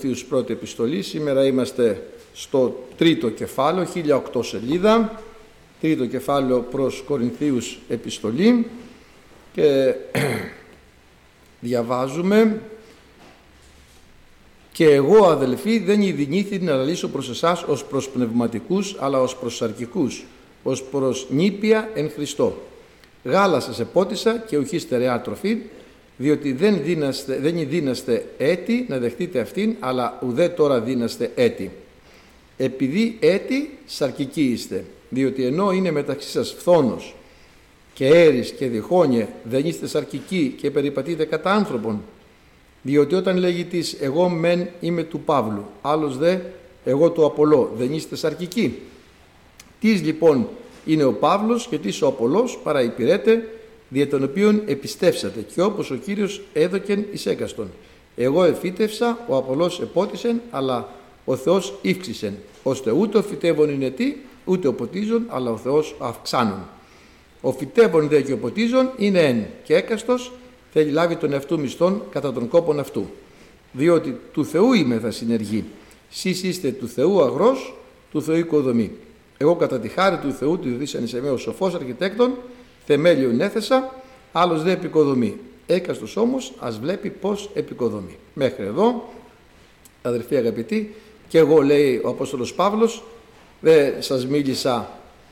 Κορινθίους πρώτη επιστολή. Σήμερα είμαστε στο τρίτο κεφάλαιο, 1008 σελίδα, τρίτο κεφάλαιο προς Κορινθίους επιστολή και διαβάζουμε: «Και εγώ, αδελφοί, δεν ειδηνήθη να λαλήσω προς εσάς ως προς πνευματικούς, αλλά ως προς σαρκικούς, ως προς νήπια εν Χριστώ. Γάλα σας επότισα και ουχή στερεά τροφή, διότι δεν δίναστε έτη να δεχτείτε αυτήν, αλλά ουδέ τώρα δίναστε έτη. Επειδή έτη σαρκικοί είστε, διότι ενώ είναι μεταξύ σας φθόνος και έρης και διχόνια, δεν είστε σαρκικοί και περιπατείτε κατά άνθρωπον. Διότι όταν λέγει της εγώ μεν είμαι του Παύλου, άλλος δε εγώ του Απολώ, δεν είστε σαρκικοί. Τις λοιπόν είναι ο Παύλος και τις ο Απολώς παραυπηρέτε, δια των οποίων επιστεύσατε, και όπως ο Κύριος έδωκεν εις έκαστον. Εγώ εφύτευσα, ο Απολώς επότισεν, αλλά ο Θεός ύφξησεν, ώστε ούτε ο φυτεύων είναι τι, ούτε ο ποτίζων, αλλά ο Θεός αυξάνων. Ο φυτεύων δε και ο ποτίζων είναι εν, και έκαστος θέλει λάβει τον εαυτού μισθόν κατά τον κόπον αυτού. Διότι του Θεού είμαι θα συνεργεί. Σεις είστε του Θεού αγρός, του Θεού οικοδομή. Εγώ κατά τη χάρη του Θεού του δίδυσαν εις εμέ ο σοφός αρχιτέκτον, θεμέλιον έθεσα, άλλος δε επικοδομεί. Έκαστος όμως ας βλέπει πώς επικοδομεί». Μέχρι εδώ, αδελφοί αγαπητοί, και εγώ, λέει ο Απόστολος Παύλος, δεν σας μίλησα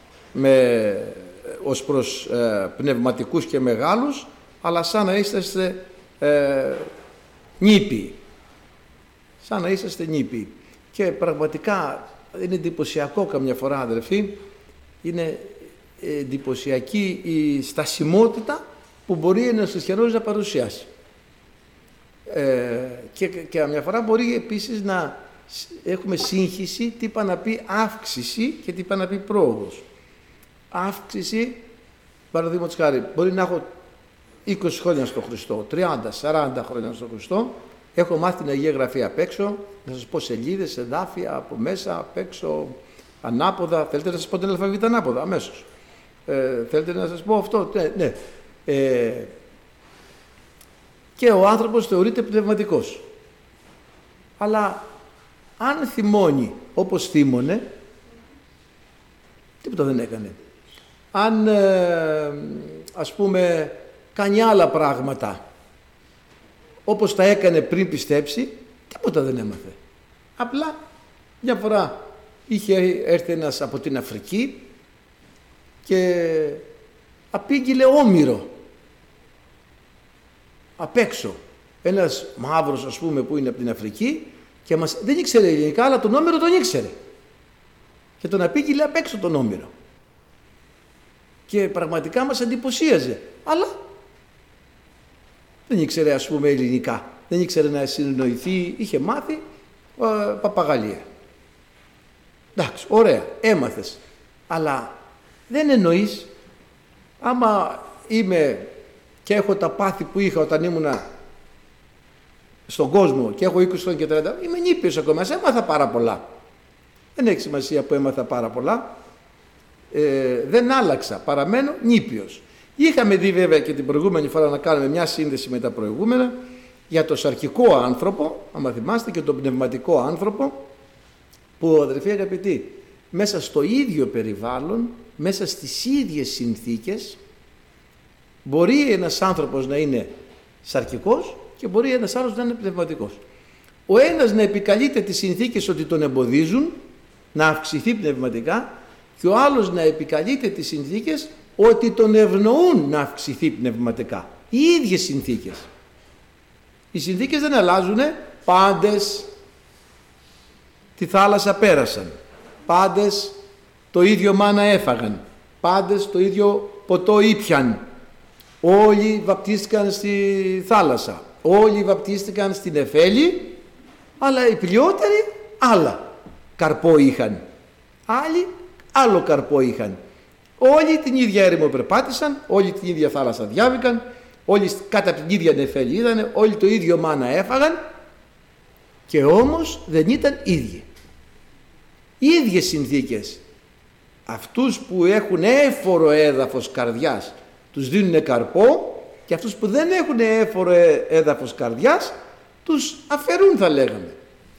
ως προς πνευματικούς και μεγάλους, αλλά σαν να είσαστε νήπιοι. Σαν να είσαστε νήπιοι. Και πραγματικά είναι εντυπωσιακό καμιά φορά, αδελφοί, είναι εντυπωσιακή η στασιμότητα που μπορεί ένας χριστιανός να παρουσιάσει. Και καμιά φορά μπορεί επίσης να έχουμε σύγχυση τι πάει να πει αύξηση και τι πάει να πει πρόοδος. Αύξηση, παραδείγματος χάρη, μπορεί να έχω 20 χρόνια στο Χριστό, 30, 40 χρόνια στο Χριστό, έχω μάθει την Αγία Γραφή απ' έξω, να σας πω σελίδες, εδάφια, από μέσα, απ' έξω, ανάποδα. Θέλετε να σας πω την αλφαβήτα ανάποδα, αμέσως. Θέλετε να σας πω αυτό, ναι. Και ο άνθρωπος θεωρείται πνευματικός. Αλλά αν θυμώνει όπως θύμωνε, τίποτα δεν έκανε. Αν ας πούμε κάνει άλλα πράγματα όπως τα έκανε πριν πιστέψει, τίποτα δεν έμαθε. Απλά μια φορά είχε έρθει ένας από την Αφρική και απήγγειλε όμηρο απ' έξω. Ένας μαύρος, ας πούμε, που είναι από την Αφρική και δεν ήξερε ελληνικά, αλλά τον όμηρο τον ήξερε και τον απήγγειλε απ' έξω τον όμηρο και πραγματικά μας εντυπωσίαζε, αλλά δεν ήξερε, ας πούμε, ελληνικά, δεν ήξερε να συνεννοηθεί, είχε μάθει παπαγαλία. Εντάξει, ωραία, έμαθες, αλλά δεν εννοείς. Άμα είμαι και έχω τα πάθη που είχα όταν ήμουνα στον κόσμο και έχω 20 χρόνια και 30, είμαι νήπιος ακόμα, έμαθα πάρα πολλά. Δεν έχει σημασία που έμαθα πάρα πολλά, δεν άλλαξα, παραμένω νήπιος. Είχαμε δει βέβαια και την προηγούμενη φορά να κάνουμε μια σύνδεση με τα προηγούμενα για το σαρκικό άνθρωπο, άμα θυμάστε, και τον πνευματικό άνθρωπο, που, αδερφοί αγαπητοί, μέσα στο ίδιο περιβάλλον, μέσα στις ίδιες συνθήκες, μπορεί ένας άνθρωπος να είναι σαρκικός και μπορεί ένας άλλος να είναι πνευματικός. Ο ένας να επικαλείται τις συνθήκες ότι τον εμποδίζουν να αυξηθεί πνευματικά και ο άλλος να επικαλείται τις συνθήκες ότι τον ευνοούν να αυξηθεί πνευματικά. Οι ίδιες συνθήκες. Οι συνθήκες δεν αλλάζουνε, πάντες τη θάλασσα πέρασαν, πάντες το ίδιο μάνα έφαγαν, πάντες το ίδιο ποτό ήπιαν, όλοι βαπτίστηκαν στη θάλασσα, όλοι βαπτίστηκαν στην Νεφέλη, αλλά οι πλειότεροι άλλα καρπό είχαν, άλλοι άλλο καρπό είχαν. Όλοι την ίδια έρημο περπάτησαν, όλοι την ίδια θάλασσα διάβηκαν, όλοι κάτω από την ίδια Νεφέλη είδανε, όλοι το ίδιο μάνα έφαγαν και όμως δεν ήταν ίδιοι. Οι ίδιες συνθήκες. Αυτούς που έχουν έφορο έδαφος καρδιάς τους δίνουν καρπό και αυτούς που δεν έχουν έφορο έδαφος καρδιάς τους αφαιρούν, θα λέγαμε.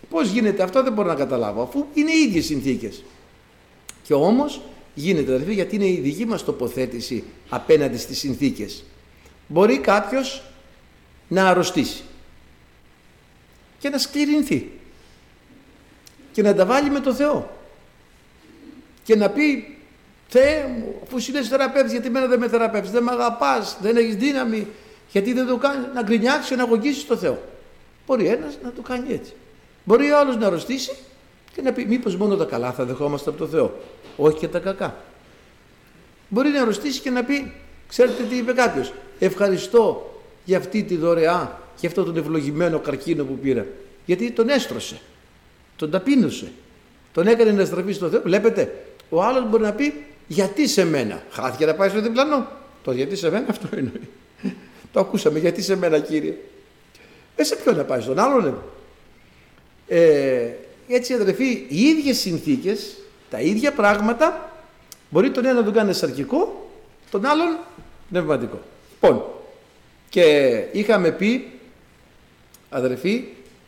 Πώς γίνεται αυτό, δεν μπορώ να καταλάβω, αφού είναι οι ίδιες συνθήκες. Και όμως γίνεται, αδελφοί, γιατί είναι η δική μας τοποθέτηση απέναντι στις συνθήκες. Μπορεί κάποιος να αρρωστήσει και να σκληρυνθεί και να τα βάλει με το Θεό και να πει, Θεέ μου, αφού σου λες θεραπεύτης, γιατί εμένα δεν με θεραπεύεις, δεν με αγαπάς, δεν έχεις δύναμη, γιατί δεν το κάνεις, να γκρινιάξει και να αγωνίσεις το Θεό. Μπορεί ένας να το κάνει έτσι. Μπορεί ο άλλος να αρρωστήσει και να πει, μήπως μόνο τα καλά θα δεχόμαστε από το Θεό, όχι και τα κακά. Μπορεί να αρρωστήσει και να πει, ξέρετε τι είπε κάποιος, ευχαριστώ για αυτή τη δωρεά και αυτό τον ευλογημένο καρκίνο που πήρα, γιατί τον έστρωσε, τον ταπείνωσε, τον έκανε να στραφεί στο Θεό. Βλέπετε, ο άλλος μπορεί να πει, γιατί σε μένα, χάθηκε να πάει στο διπλανό. Το γιατί σε μένα, αυτό εννοεί. Το ακούσαμε, γιατί σε μένα, Κύριε. Σε ποιον να πάει, στον άλλον. Έτσι, αδερφοί, οι ίδιες συνθήκες, τα ίδια πράγματα, μπορεί τον ένα να τον κάνει σαρκικό, τον άλλον πνευματικό. Λοιπόν, και είχαμε πει, αδερφοί,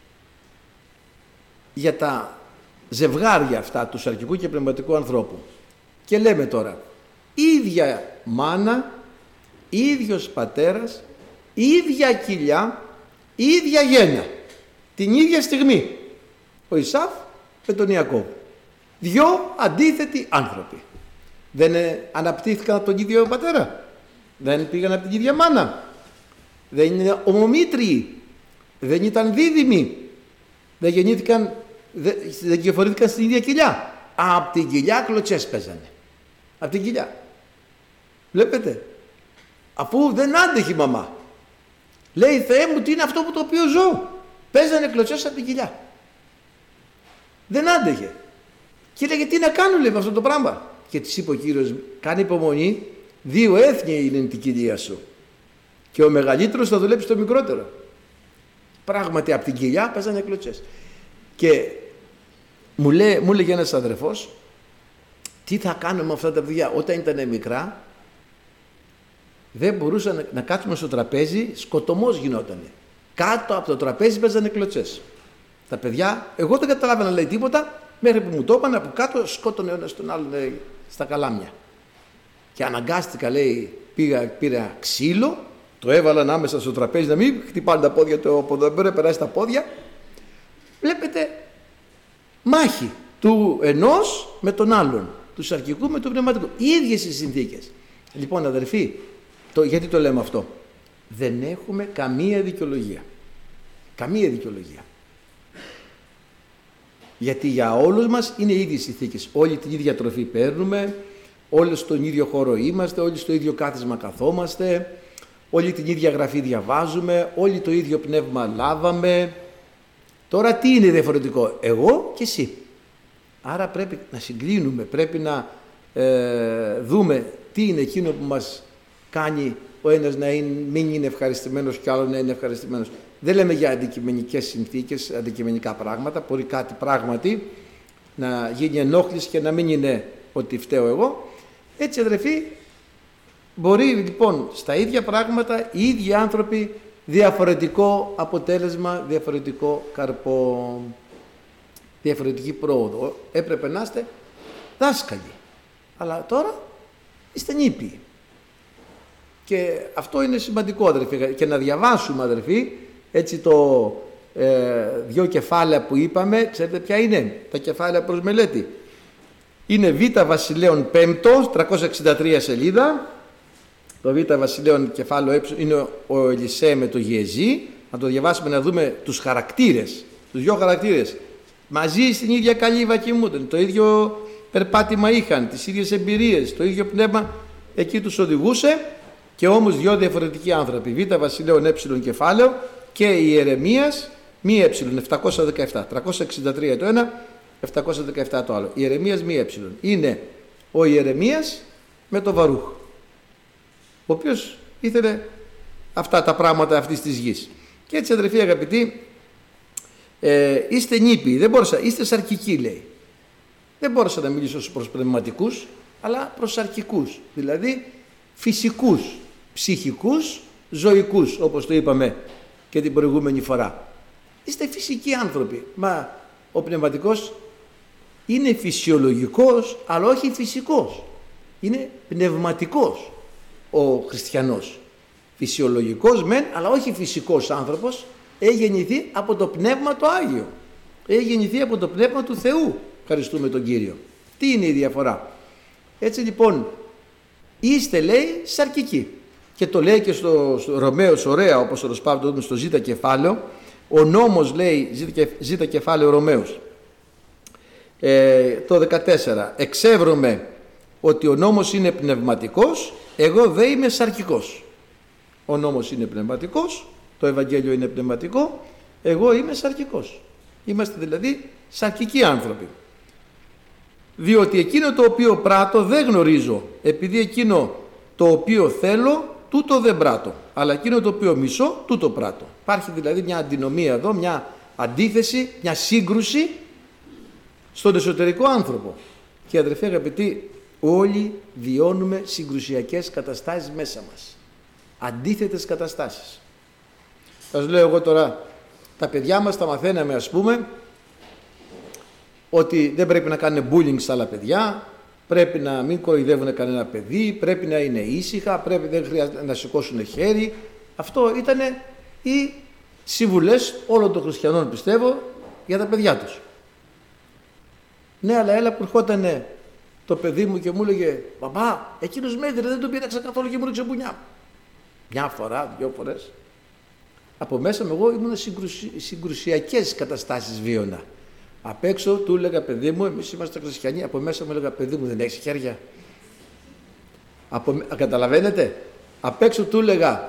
για τα ζευγάρια αυτά του σαρκικού και πνευματικού ανθρώπου. Και λέμε τώρα, ίδια μάνα, ίδιος πατέρας, ίδια κοιλιά, ίδια γέννα, την ίδια στιγμή. Ο Ισαύ με τον Ιακώβ. Δυο αντίθετοι άνθρωποι. Δεν αναπτύχθηκαν από τον ίδιο πατέρα. Δεν πήγαν από την ίδια μάνα. Δεν είναι ομομήτριοι. Δεν ήταν δίδυμοι. Δεν γεννήθηκαν, δεν κυοφορήθηκαν στην ίδια κοιλιά. Από την κοιλιά κλωτσές παίζανε. Από την κοιλιά. Βλέπετε. Αφού δεν άντεχε η μαμά. Λέει, Θεέ μου, τι είναι αυτό που το οποίο ζω. Παίζανε κλωτσές από την κοιλιά. Δεν άντεχε. Και λέγε, τι να κάνω, λέει, με αυτό το πράγμα. Και της είπε ο Κύριος, κάνει υπομονή, 2 έθνη είναι την κοιλία σου. Και ο μεγαλύτερος θα δουλέψει το μικρότερο. Πράγματι, από την κοιλιά παίζανε κλωτσές. Και μου λέγε ένας αδερφός, τι θα κάνουμε με αυτά τα παιδιά. Όταν ήταν μικρά, δεν μπορούσαν να κάτσουμε στο τραπέζι, σκοτωμός γινότανε. Κάτω από το τραπέζι παίζανε κλωτσές. Τα παιδιά, εγώ δεν καταλάβαινα, λέει, τίποτα, μέχρι που μου το είπαν, από κάτω σκότωνε ο ένας τον άλλον, λέει, στα καλάμια. Και αναγκάστηκα, λέει, πήρα ξύλο, το έβαλα ανάμεσα στο τραπέζι, να μην χτυπάνε τα πόδια του από εδώ πέρα, περάσει τα πόδια. Βλέπετε, μάχη του ενός με τον άλλον, του σαρκικού με του πνευματικού. Οι ίδιες οι συνθήκες. Λοιπόν, αδερφοί, γιατί το λέμε αυτό. Δεν έχουμε καμία δικαιολογία. Καμία δικαιολογία. Γιατί για όλους μας είναι οι ίδιες συνθήκες. Όλοι την ίδια τροφή παίρνουμε, όλοι στον ίδιο χώρο είμαστε, όλοι στο ίδιο κάθισμα καθόμαστε, όλοι την ίδια γραφή διαβάζουμε, όλοι το ίδιο πνεύμα λάβαμε. Τώρα τι είναι διαφορετικό, εγώ και εσύ. Άρα πρέπει να συγκρίνουμε, πρέπει να δούμε τι είναι εκείνο που μας κάνει ο ένας να μην είναι ευχαριστημένος και ο άλλος να είναι ευχαριστημένος. Δεν λέμε για αντικειμενικές συνθήκες, αντικειμενικά πράγματα. Μπορεί κάτι πράγματι να γίνει ενόχληση και να μην είναι ότι φταίω εγώ. Έτσι, αδερφοί, μπορεί λοιπόν στα ίδια πράγματα οι ίδιοι άνθρωποι διαφορετικό αποτέλεσμα, διαφορετικό καρπό, διαφορετική πρόοδο. Έπρεπε να είστε δάσκαλοι. Αλλά τώρα είστε νήπιοι. Και αυτό είναι σημαντικό, αδερφοί. Και να διαβάσουμε, αδερφοί, έτσι το 2 κεφάλαια που είπαμε, ξέρετε ποια είναι τα κεφάλαια προς μελέτη. Είναι Β' Βασιλέων 5, 363 σελίδα. Το Β' Βασιλέων κεφάλαιο είναι ο Ελισέ με το Γεζή. Να το διαβάσουμε να δούμε τους χαρακτήρες, τους 2 χαρακτήρες. Μαζί στην ίδια καλύβα κοιμούνταν, το ίδιο περπάτημα είχαν, τις ίδιες εμπειρίες, το ίδιο πνεύμα εκεί τους οδηγούσε. Και όμως 2 διαφορετικοί άνθρωποι, Β' Βασιλέων ε κεφάλαιο και Ιερεμίας μη ε, 717, 363 το ένα, 717 το άλλο. Ιερεμίας μη ε. Είναι ο Ιερεμίας με το Βαρούχ, ο οποίος ήθελε αυτά τα πράγματα αυτής της γης. Και έτσι, αδερφοί αγαπητοί, είστε νήπιοι, δεν μπόρεσα, είστε σαρκικοί, λέει. Δεν μπόρεσα να μιλήσω προς πνευματικούς, αλλά προς σαρκικούς, δηλαδή φυσικούς, ψυχικούς, ζωικούς, όπως το είπαμε και την προηγούμενη φορά. Είστε φυσικοί άνθρωποι. Μα Ο πνευματικός είναι φυσιολογικός, αλλά όχι φυσικός. Είναι πνευματικός ο χριστιανός. Φυσιολογικός μεν, αλλά όχι φυσικός άνθρωπος. Έχει γεννηθεί από το Πνεύμα το Άγιο. Έχει γεννηθεί από το Πνεύμα του Θεού. Ευχαριστούμε τον Κύριο. Τι είναι η διαφορά? Έτσι λοιπόν, είστε, λέει, σαρκικοί. Και το λέει και στο Ρωμαίος, ωραία, όπως ο Παύλος στο Ζ κεφάλαιο. Ο νόμος, λέει, Ζ κεφάλαιο Ρωμαίος, το 14. Εξεύρωμαι ότι ο νόμος είναι πνευματικός, εγώ δε είμαι σαρκικός. Ο νόμος είναι πνευματικός, το Ευαγγέλιο είναι πνευματικό, εγώ είμαι σαρκικός. Είμαστε δηλαδή σαρκικοί άνθρωποι. Διότι εκείνο το οποίο πράττω δεν γνωρίζω, επειδή εκείνο το οποίο θέλω τούτο δεν πράττω, αλλά εκείνο το οποίο μισώ τούτο πράττω. Υπάρχει δηλαδή μια αντινομία εδώ, μια αντίθεση, μια σύγκρουση στον εσωτερικό άνθρωπο. Και αδερφοί αγαπητοί, όλοι βιώνουμε συγκρουσιακές καταστάσεις μέσα μας. Αντίθετες καταστάσεις. Σας λέω εγώ τώρα, τα παιδιά μας τα μαθαίναμε, ας πούμε, ότι δεν πρέπει να κάνουν bullying στα άλλα παιδιά, πρέπει να μην κοροϊδεύουν κανένα παιδί, πρέπει να είναι ήσυχα, δεν χρειάζεται να σηκώσουν χέρι. Αυτό ήταν οι συμβουλές όλων των χριστιανών, πιστεύω, για τα παιδιά τους. Ναι, αλλά έλα που ερχόταν το παιδί μου και μου έλεγε «Παπά, εκείνος με έδιρε, δεν τον πήραξα καθόλου και μου ρίξε μπουνιά». Μια φορά, 2 φορές. Από μέσα μου εγώ ήμουν συγκρουσιακές καταστάσεις βίωνα. Απ' έξω του έλεγα «Παιδί μου, εμείς είμαστε χριστιανοί». Από μέσα μου έλεγα «Παιδί μου, δεν έχεις χέρια». Καταλαβαίνετε. Απ' έξω του έλεγα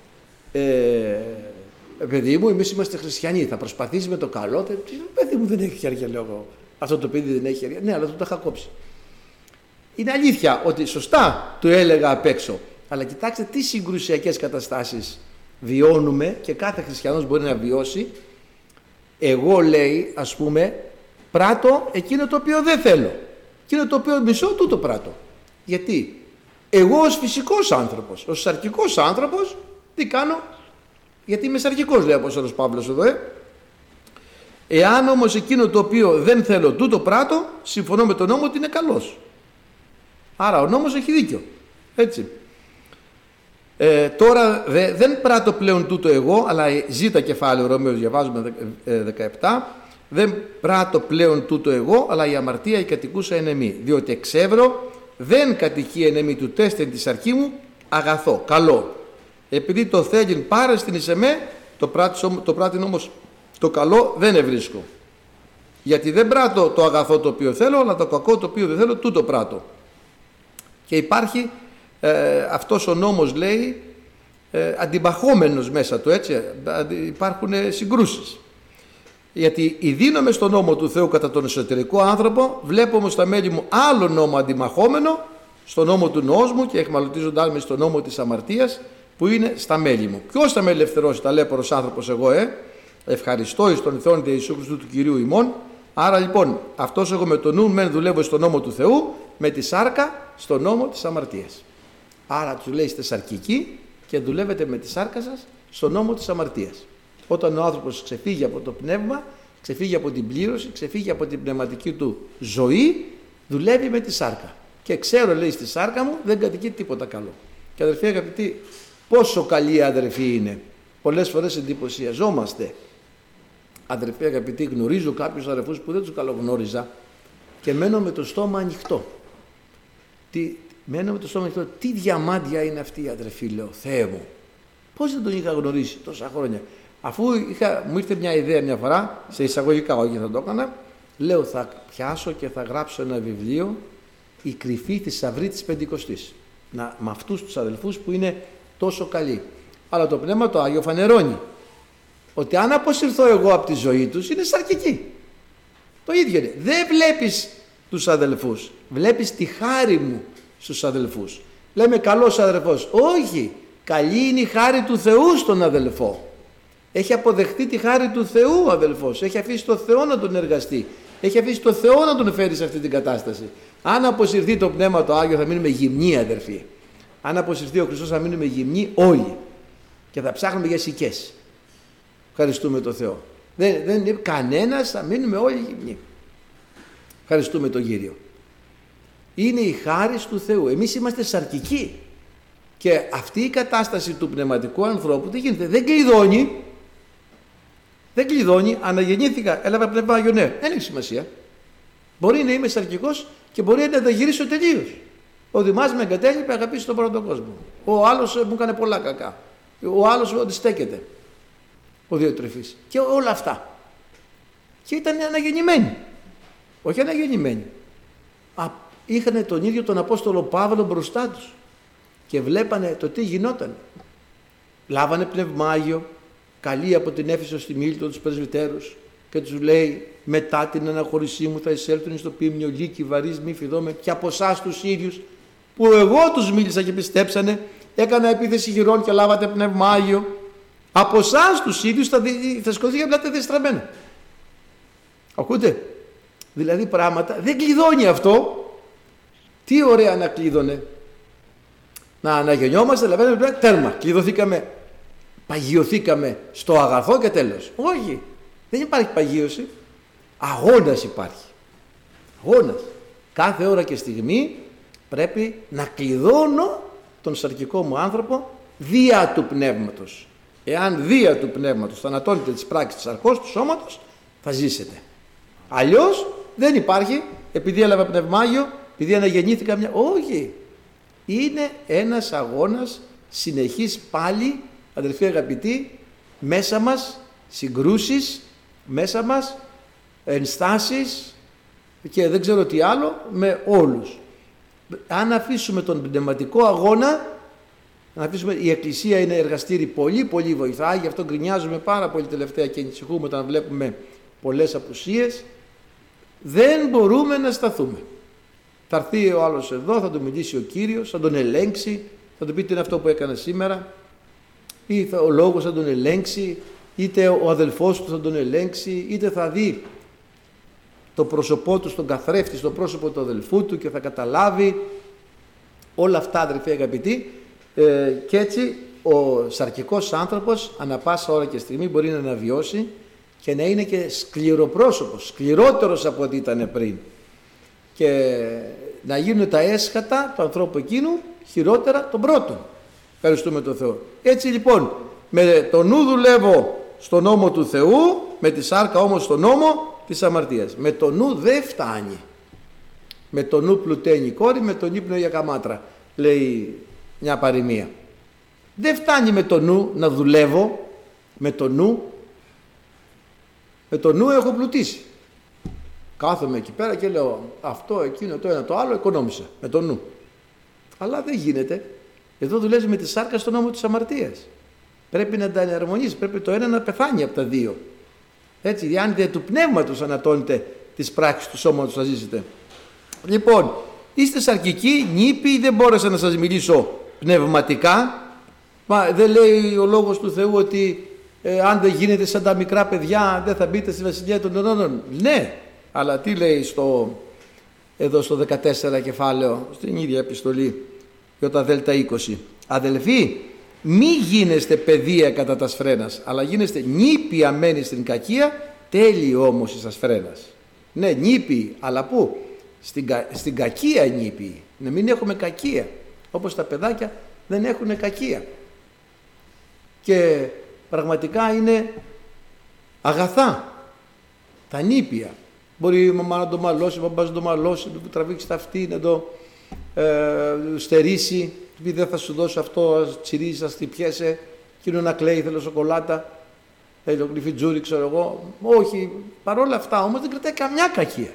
«Παιδί μου, εμείς είμαστε χριστιανοί, θα προσπαθήσεις με το καλό». «Παιδί μου, δεν έχει χέρια», λέω εγώ. Αυτό το παιδί δεν έχει χέρια. Ναι, αλλά του το είχα κόψει. Είναι αλήθεια ότι σωστά του έλεγα απ' έξω. Αλλά κοιτάξτε τι συγκρουσιακές καταστάσεις βιώνουμε και κάθε χριστιανός μπορεί να βιώσει. Εγώ, λέει, ας πούμε, πράττω εκείνο το οποίο δεν θέλω. Εκείνο το οποίο μισώ, τούτο πράττω. Γιατί εγώ ως φυσικός άνθρωπος, ως σαρκικός άνθρωπος, τι κάνω? Γιατί είμαι σαρκικός, λέει ο Απόστολος Παύλος εδώ, Εάν όμως εκείνο το οποίο δεν θέλω τούτο πράττω, συμφωνώ με τον νόμο ότι είναι καλός. Άρα ο νόμος έχει δίκιο. Έτσι. Τώρα δεν πράττω πλέον τούτο εγώ, αλλά ζήτα κεφάλαιο Ρωμαίος, διαβάζουμε 17. Δεν πράττω πλέον τούτο εγώ, αλλά η αμαρτία η κατοικούσα εν εμεί. Διότι εξεύρω δεν κατοικεί εν εμεί του τέστην της αρχή μου αγαθό, καλό. Επειδή το θέλειν πάρε στην εις εμέ, το πράττην όμως το καλό δεν ευρίσκω. Γιατί δεν πράττω το αγαθό το οποίο θέλω, αλλά το κακό το οποίο δεν θέλω, τούτο πράττω. Και υπάρχει αυτός ο νόμος, λέει, αντιμπαχόμενος μέσα του, έτσι, υπάρχουν συγκρούσεις. Γιατί ειδύνομαι στον νόμο του Θεού κατά τον εσωτερικό άνθρωπο, βλέπω όμως στα μέλη μου άλλο νόμο αντιμαχόμενο, στον νόμο του νόος μου και εχμαλωτίζονται άλλοι στον νόμο της αμαρτίας που είναι στα μέλη μου. Ποιος θα με ελευθερώσει, ταλέπορος άνθρωπος εγώ, ευχαριστώ εις τον Θεόν Ιησού Χριστού του Κυρίου ημών. Άρα λοιπόν, αυτός εγώ με το νου μεν δουλεύω στον νόμο του Θεού, με τη σάρκα στον νόμο της αμαρτίας. Άρα του λέει είστε σαρκικοί και δουλεύετε με τη σάρκα σας στον νόμο της αμαρτίας. Όταν ο άνθρωπος ξεφύγει από το πνεύμα, ξεφύγει από την πλήρωση, ξεφύγει από την πνευματική του ζωή, δουλεύει με τη σάρκα. Και ξέρω, λέει, στη σάρκα μου δεν κατοικεί τίποτα καλό. Και αδερφοί αγαπητοί, πόσο καλή αδερφή είναι. Πολλές φορές εντυπωσιαζόμαστε. Αδερφοί αγαπητοί, γνωρίζω κάποιους αδερφούς που δεν τους καλογνώριζα και μένω με το στόμα ανοιχτό. Μένω με το στόμα ανοιχτό. Τι διαμάντια είναι αυτή η αδερφή, λέω, Θεέ μου. Πώς δεν τον είχα γνωρίσει τόσα χρόνια. Αφού μου ήρθε μια ιδέα μια φορά, σε εισαγωγικά όχι θα το έκανα, λέω θα πιάσω και θα γράψω ένα βιβλίο, η κρυφή θησαυρή της Πεντηκοστής. Με αυτούς τους αδελφούς που είναι τόσο καλοί. Αλλά το Πνεύμα το Άγιο φανερώνει ότι αν αποσυρθώ εγώ από τη ζωή τους είναι σαρκικοί. Το ίδιο είναι. Δεν βλέπεις τους αδελφούς, βλέπεις τη χάρη μου στους αδελφούς. Λέμε καλός αδελφός. Όχι, καλή είναι η χάρη του Θεού στον αδελφό. Έχει αποδεχτεί τη χάρη του Θεού ο αδελφός. Έχει αφήσει το Θεό να τον εργαστεί. Έχει αφήσει το Θεό να τον φέρει σε αυτή την κατάσταση. Αν αποσυρθεί το Πνεύμα το Άγιο θα μείνουμε γυμνοί, αδερφοί. Αν αποσυρθεί ο Χριστός θα μείνουμε γυμνοί όλοι. Και θα ψάχνουμε για σικές. Ευχαριστούμε το Θεό. Δεν είναι κανένας, θα μείνουμε όλοι γυμνοί. Ευχαριστούμε τον Κύριο. Είναι η χάρις του Θεού. Εμείς είμαστε σαρκικοί. Και αυτή η κατάσταση του πνευματικού ανθρώπου τι γίνεται? Δεν κλειδώνει. Δεν κλειδώνει. Αναγεννήθηκα, έλαβα πνεύμα Άγιο, ναι. Δεν έχει σημασία. Μπορεί να είμαι σαρκικός και μπορεί να τα γυρίσω τελείως. Ο Δημάς με εγκατέλειπε, αγαπήσει τον πρώτο κόσμο. Ο άλλος μου έκανε πολλά κακά. Ο άλλος αντιστέκεται. Ο Διοτρεφής. Και όλα αυτά. Και ήταν αναγεννημένοι. Όχι αναγεννημένοι. Είχαν τον ίδιο τον Απόστολο Παύλο μπροστά τους. Και βλέπανε το τι γινόταν. Λάβανε πνεύμα Άγιο, καλεί από την Έφεσο στη Μίλτο τους πρεσβυτέρους και τους λέει: μετά την αναχωρησή μου θα εισέλθουν στο ποίμνιο λύκοι βαρύς μη φιδώμε, και από εσάς τους ίδιους που εγώ τους μίλησα και πιστέψανε, έκανα επίθεση χειρών και λάβατε πνεύμα Άγιο. Από εσάς τους ίδιους θα σκοτωθεί και πλάτε δεστραμμένα. Ακούτε? Δηλαδή πράγματα δεν κλειδώνει αυτό. Τι ωραία να κλείδωνε. Να αναγεννιόμαστε, δηλαδή τέρμα, κλειδωθήκαμε, παγιωθήκαμε στο αγαθό και τέλος. Όχι, δεν υπάρχει παγίωση. Αγώνας υπάρχει. Αγώνας. Κάθε ώρα και στιγμή πρέπει να κλειδώνω τον σαρκικό μου άνθρωπο δια του πνεύματος. Εάν δια του πνεύματος θανατώνετε τις πράξεις της αρχός του σώματος, θα ζήσετε. Αλλιώς δεν υπάρχει, επειδή έλαβα πνεύμα Άγιο, επειδή αναγεννήθηκα μια... Όχι. Είναι ένας αγώνας συνεχής πάλι, αδελφοί αγαπητοί, μέσα μας συγκρούσεις, μέσα μας ενστάσεις και δεν ξέρω τι άλλο με όλους. Αν αφήσουμε τον πνευματικό αγώνα, η Εκκλησία είναι εργαστήρι, πολύ πολύ βοηθάει, γι' αυτό γκρινιάζουμε πάρα πολύ τελευταία και ανησυχούμε όταν βλέπουμε πολλές απουσίες. Δεν μπορούμε να σταθούμε. Θα έρθει ο άλλος εδώ, θα του μιλήσει ο Κύριος, θα τον ελέγξει, θα του πει τι είναι αυτό που έκανε σήμερα, ή ο λόγος θα τον ελέγξει, είτε ο αδελφός του θα τον ελέγξει, είτε θα δει το πρόσωπό του στον καθρέφτη, στο πρόσωπο του αδελφού του και θα καταλάβει όλα αυτά, αδελφοί αγαπητοί, και έτσι ο σαρκικός άνθρωπος ανά πάσα ώρα και στιγμή μπορεί να αναβιώσει και να είναι και σκληροπρόσωπος, σκληρότερος από ό,τι ήταν πριν, και να γίνουν τα έσχατα του ανθρώπου εκείνου χειρότερα των πρώτων. Ευχαριστούμε τον Θεό. Έτσι λοιπόν, με το νου δουλεύω στον νόμο του Θεού, με τη σάρκα όμως στον νόμο της αμαρτίας. Με το νου δεν φτάνει. Με το νου πλουταίνει η κόρη, με τον ύπνο η ακαμάτρα, λέει μια παροιμία. Δεν φτάνει με το νου να δουλεύω, με το νου. Με το νου έχω πλουτίσει. Κάθομαι εκεί πέρα και λέω αυτό, εκείνο, το ένα, το άλλο, οικονόμησα με το νου. Αλλά δεν γίνεται. Εδώ δουλεύει με τη σάρκα στον νόμο της αμαρτίας. Πρέπει να τα εναρμονίσει, πρέπει το ένα να πεθάνει από τα δύο. Έτσι, διάνυτε του πνεύματος ανατώνετε τις πράξεις του σώματος, θα ζήσετε. Λοιπόν, είστε σαρκικοί, νήπιοι, δεν μπόρεσα να σας μιλήσω πνευματικά. Μα δεν λέει ο λόγος του Θεού ότι αν δεν γίνετε σαν τα μικρά παιδιά δεν θα μπείτε στη βασιλεία των ουρανών? Ναι, αλλά τι λέει εδώ στο 14 κεφάλαιο, στην ίδια επιστολή, Ι-20. Αδελφοί, μη γίνεστε παιδεία κατά τα σφρένας, αλλά γίνεστε νήπιοι αμένοι στην κακία, τέλειοι όμως εις ασφρένας. Ναι, νήπιοι, αλλά πού? Στην κακία νήπιοι. Να μην έχουμε κακία, όπως τα παιδάκια δεν έχουν κακία. Και πραγματικά είναι αγαθά τα νήπια. Μπορεί η μαμά να το μαλώσει, ο μπαμπάς να το μαλώσει, να το τραβήξει τα αυτή, να το στερήσει, πει δεν θα σου δώσω αυτό, ας τσιρίζεις, ας χτυπιέσαι, εκείνο να κλαίει, θέλω σοκολάτα, θέλει το γλυφιτζούρι, ξέρω εγώ. Όχι, παρόλα αυτά όμως δεν κρατάει καμιά κακία.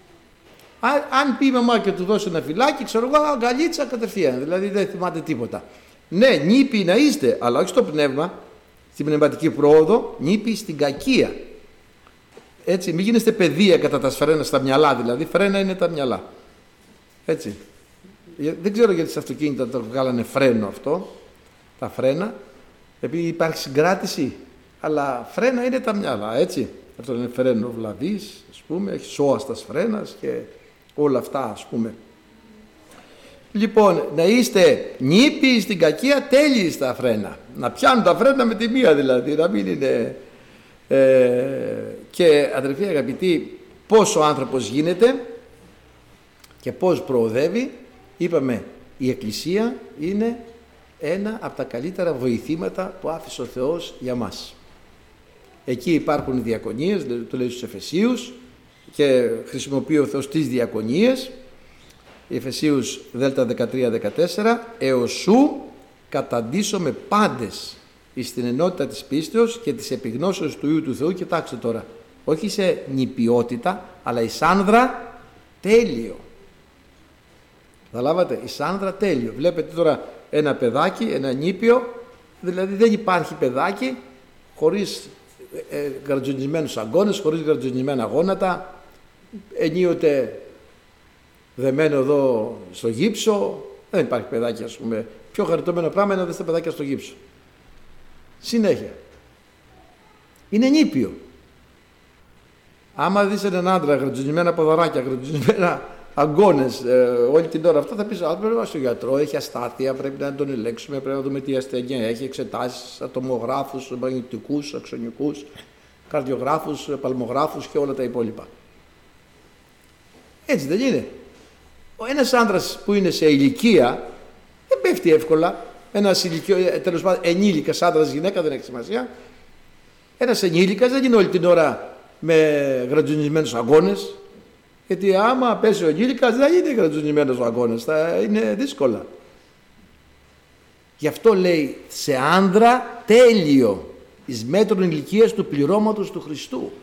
Αν πει η μαμά και του δώσει ένα φυλάκι, ξέρω εγώ, αγκαλίτσα κατευθείαν, δηλαδή δεν θυμάται τίποτα. Ναι, νήπιοι να είστε, αλλά όχι στο πνεύμα, στην πνευματική πρόοδο, νήπιοι στην κακία. Έτσι, μην γίνεστε παιδεία κατά τα σφρένα, στα μυαλά δηλαδή, φρένα είναι τα μυαλά. Έτσι. Δεν ξέρω γιατί σε αυτοκίνητα το βγάλανε φρένο αυτό, τα φρένα, επειδή υπάρχει συγκράτηση, αλλά φρένα είναι τα μυαλά, έτσι. Αυτό είναι φρένο βλαβής, ας πούμε, έχει σώαστας φρένας και όλα αυτά, ας πούμε. Λοιπόν, να είστε νήπιοι στην κακία, τέλειοι στα φρένα. Να πιάνουν τα φρένα με τη μία δηλαδή, να μην είναι Και αδερφοί αγαπητοί, πώς ο άνθρωπος γίνεται και πώς προοδεύει. Είπαμε, η Εκκλησία είναι ένα από τα καλύτερα βοηθήματα που άφησε ο Θεός για μας. Εκεί υπάρχουν οι διακονίες, το λέει στους Εφεσίους, και χρησιμοποιεί ο Θεός τις διακονίες. Εφεσίους Δέλτα 13-14, έως σου καταντήσω με πάντες εις την ενότητα της πίστεως και της επιγνώσεως του Υιού του Θεού. Κοιτάξτε τώρα, όχι σε νηπιότητα, αλλά εις άνδρα τέλειο. Καταλάβατε, εις άνδρα τέλειο. Βλέπετε τώρα ένα παιδάκι, ένα νήπιο, δηλαδή δεν υπάρχει παιδάκι χωρίς γρατζουνισμένους αγκώνες, χωρίς γρατζουνισμένα γόνατα, ενίοτε δεμένο εδώ στο γύψο. Δεν υπάρχει παιδάκι, ας πούμε. Πιο χαριτωμένο πράγμα είναι να δεις τα παιδάκια στο γύψο. Συνέχεια. Είναι νήπιο. Άμα δεις έναν άντρα, γρατζουνισμένα ποδαράκια, γρατζουνισμένα αγκώνες όλη την ώρα, αυτό θα πεις: πρέπει να πάει στο γιατρό, έχει αστάθεια, πρέπει να τον ελέγξουμε, πρέπει να δούμε τι ασθένεια έχει, εξετάσεις, ατομογράφους, μαγνητικούς, αξονικούς, καρδιογράφους, παλμογράφους και όλα τα υπόλοιπα. Έτσι δεν είναι? Ένας άντρας που είναι σε ηλικία δεν πέφτει εύκολα. Ένας τέλος πάντων ενήλικας άντρας, γυναίκα, δεν έχει σημασία. Ένας ενήλικας δεν είναι όλη την ώρα με γρατζουνισμένους αγκώνες, γιατί άμα πέσει ο ενήλικας δεν είναι γρατζουνισμένος ο αγκώνες, θα είναι δύσκολα. Γι' αυτό λέει σε άνδρα τέλειο, εις μέτρων ηλικίας του πληρώματος του Χριστού.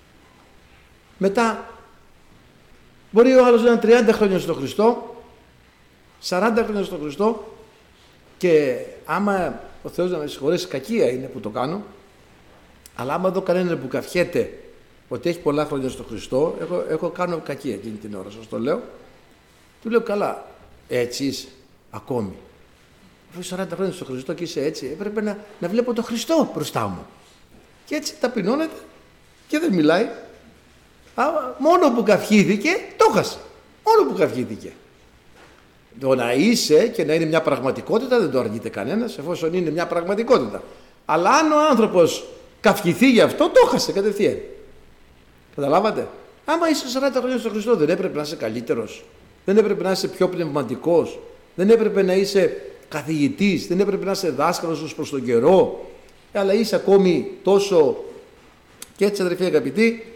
Μετά μπορεί ο άλλος να είναι 30 χρόνια στο Χριστό, 40 χρόνια στο Χριστό, και άμα ο Θεός να με συγχωρέσει, κακία είναι που το κάνω, αλλά άμα δω κανέναν που καυχέται ότι έχει πολλά χρόνια στο Χριστό, εγώ κάνω κακία εκείνη την ώρα, σας το λέω. Του λέω: καλά, έτσι είσαι ακόμη? Αφού 40 χρόνια στο Χριστό και είσαι έτσι, έπρεπε να βλέπω τον Χριστό μπροστά μου. Και έτσι ταπεινώνεται και δεν μιλάει. Μόνο που καυχήθηκε, το χάσε. Μόνο που καυχήθηκε. Το να είσαι και να είναι μια πραγματικότητα δεν το αρνείται κανένας, εφόσον είναι μια πραγματικότητα. Αλλά αν ο άνθρωπος καυχηθεί γι' αυτό, το χάσε κατευθείαν. Καταλάβατε? Άμα είσαι 40 χρόνια στον Χριστό, δεν έπρεπε να είσαι καλύτερος? Δεν έπρεπε να είσαι πιο πνευματικός? Δεν έπρεπε να είσαι καθηγητής? Δεν έπρεπε να είσαι δάσκαλος ως προς τον καιρό? Αλλά είσαι ακόμη τόσο... Και έτσι, αδερφοί αγαπητοί,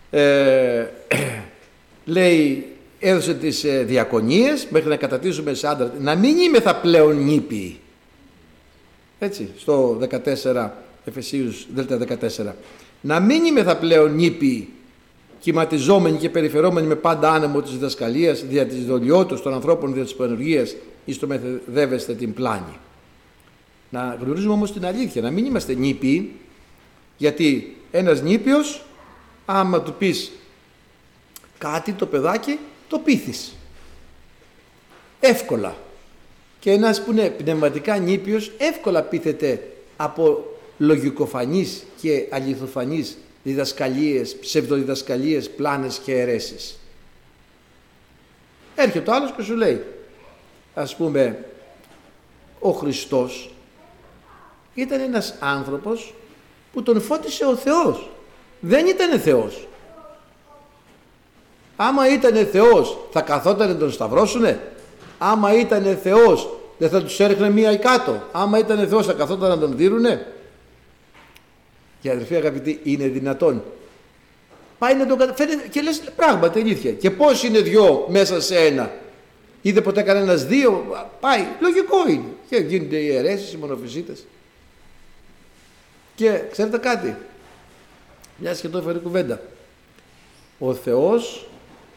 λέει, έδωσε τις διακονίες μέχρι να κατατήσουμε σε άντρα, να μην είμεθα πλέον νήπιοι. Έτσι, στο 14, Εφεσίους Δέλτα 14. Να μην είμεθα πλέον νήπιοι, κυματιζόμενοι και περιφερόμενοι με πάντα άνεμο της διδασκαλίας, δια της δολιότητας των ανθρώπων, δια της πανουργίας, εις το μεθοδεύεστε την πλάνη. Να γνωρίζουμε όμως την αλήθεια, να μην είμαστε νήπιοι, γιατί ένας νήπιος, άμα του πεις κάτι το παιδάκι, το πείθεις εύκολα. Και ένας που είναι πνευματικά νήπιος εύκολα πείθεται από λογικοφανείς και αληθοφανείς διδασκαλίες, ψευδοδιδασκαλίες, πλάνες και αιρέσεις. Έρχεται ο άλλος και σου λέει, ας πούμε, ο Χριστός ήταν ένας άνθρωπος που τον φώτισε ο Θεός. Δεν ήταν Θεός. Άμα ήταν Θεός θα καθόταν να τον σταυρώσουνε? Άμα ήταν Θεός δεν θα τους έριχνε μία ή κάτω? Άμα ήταν Θεός θα καθόταν να τον δίνουνε? Και αδερφοί αγαπητοί, είναι δυνατόν? Πάει να τον φαίνεται και λες πράγματι αλήθεια. Και πώς είναι δυο μέσα σε ένα? Είδε ποτέ κανένας δύο? Πάει, λογικό είναι. Και γίνονται οι αιρέσεις, οι μονοφυσίτες. Και ξέρετε κάτι, μια σχεδόν φέρει κουβέντα. Ο Θεός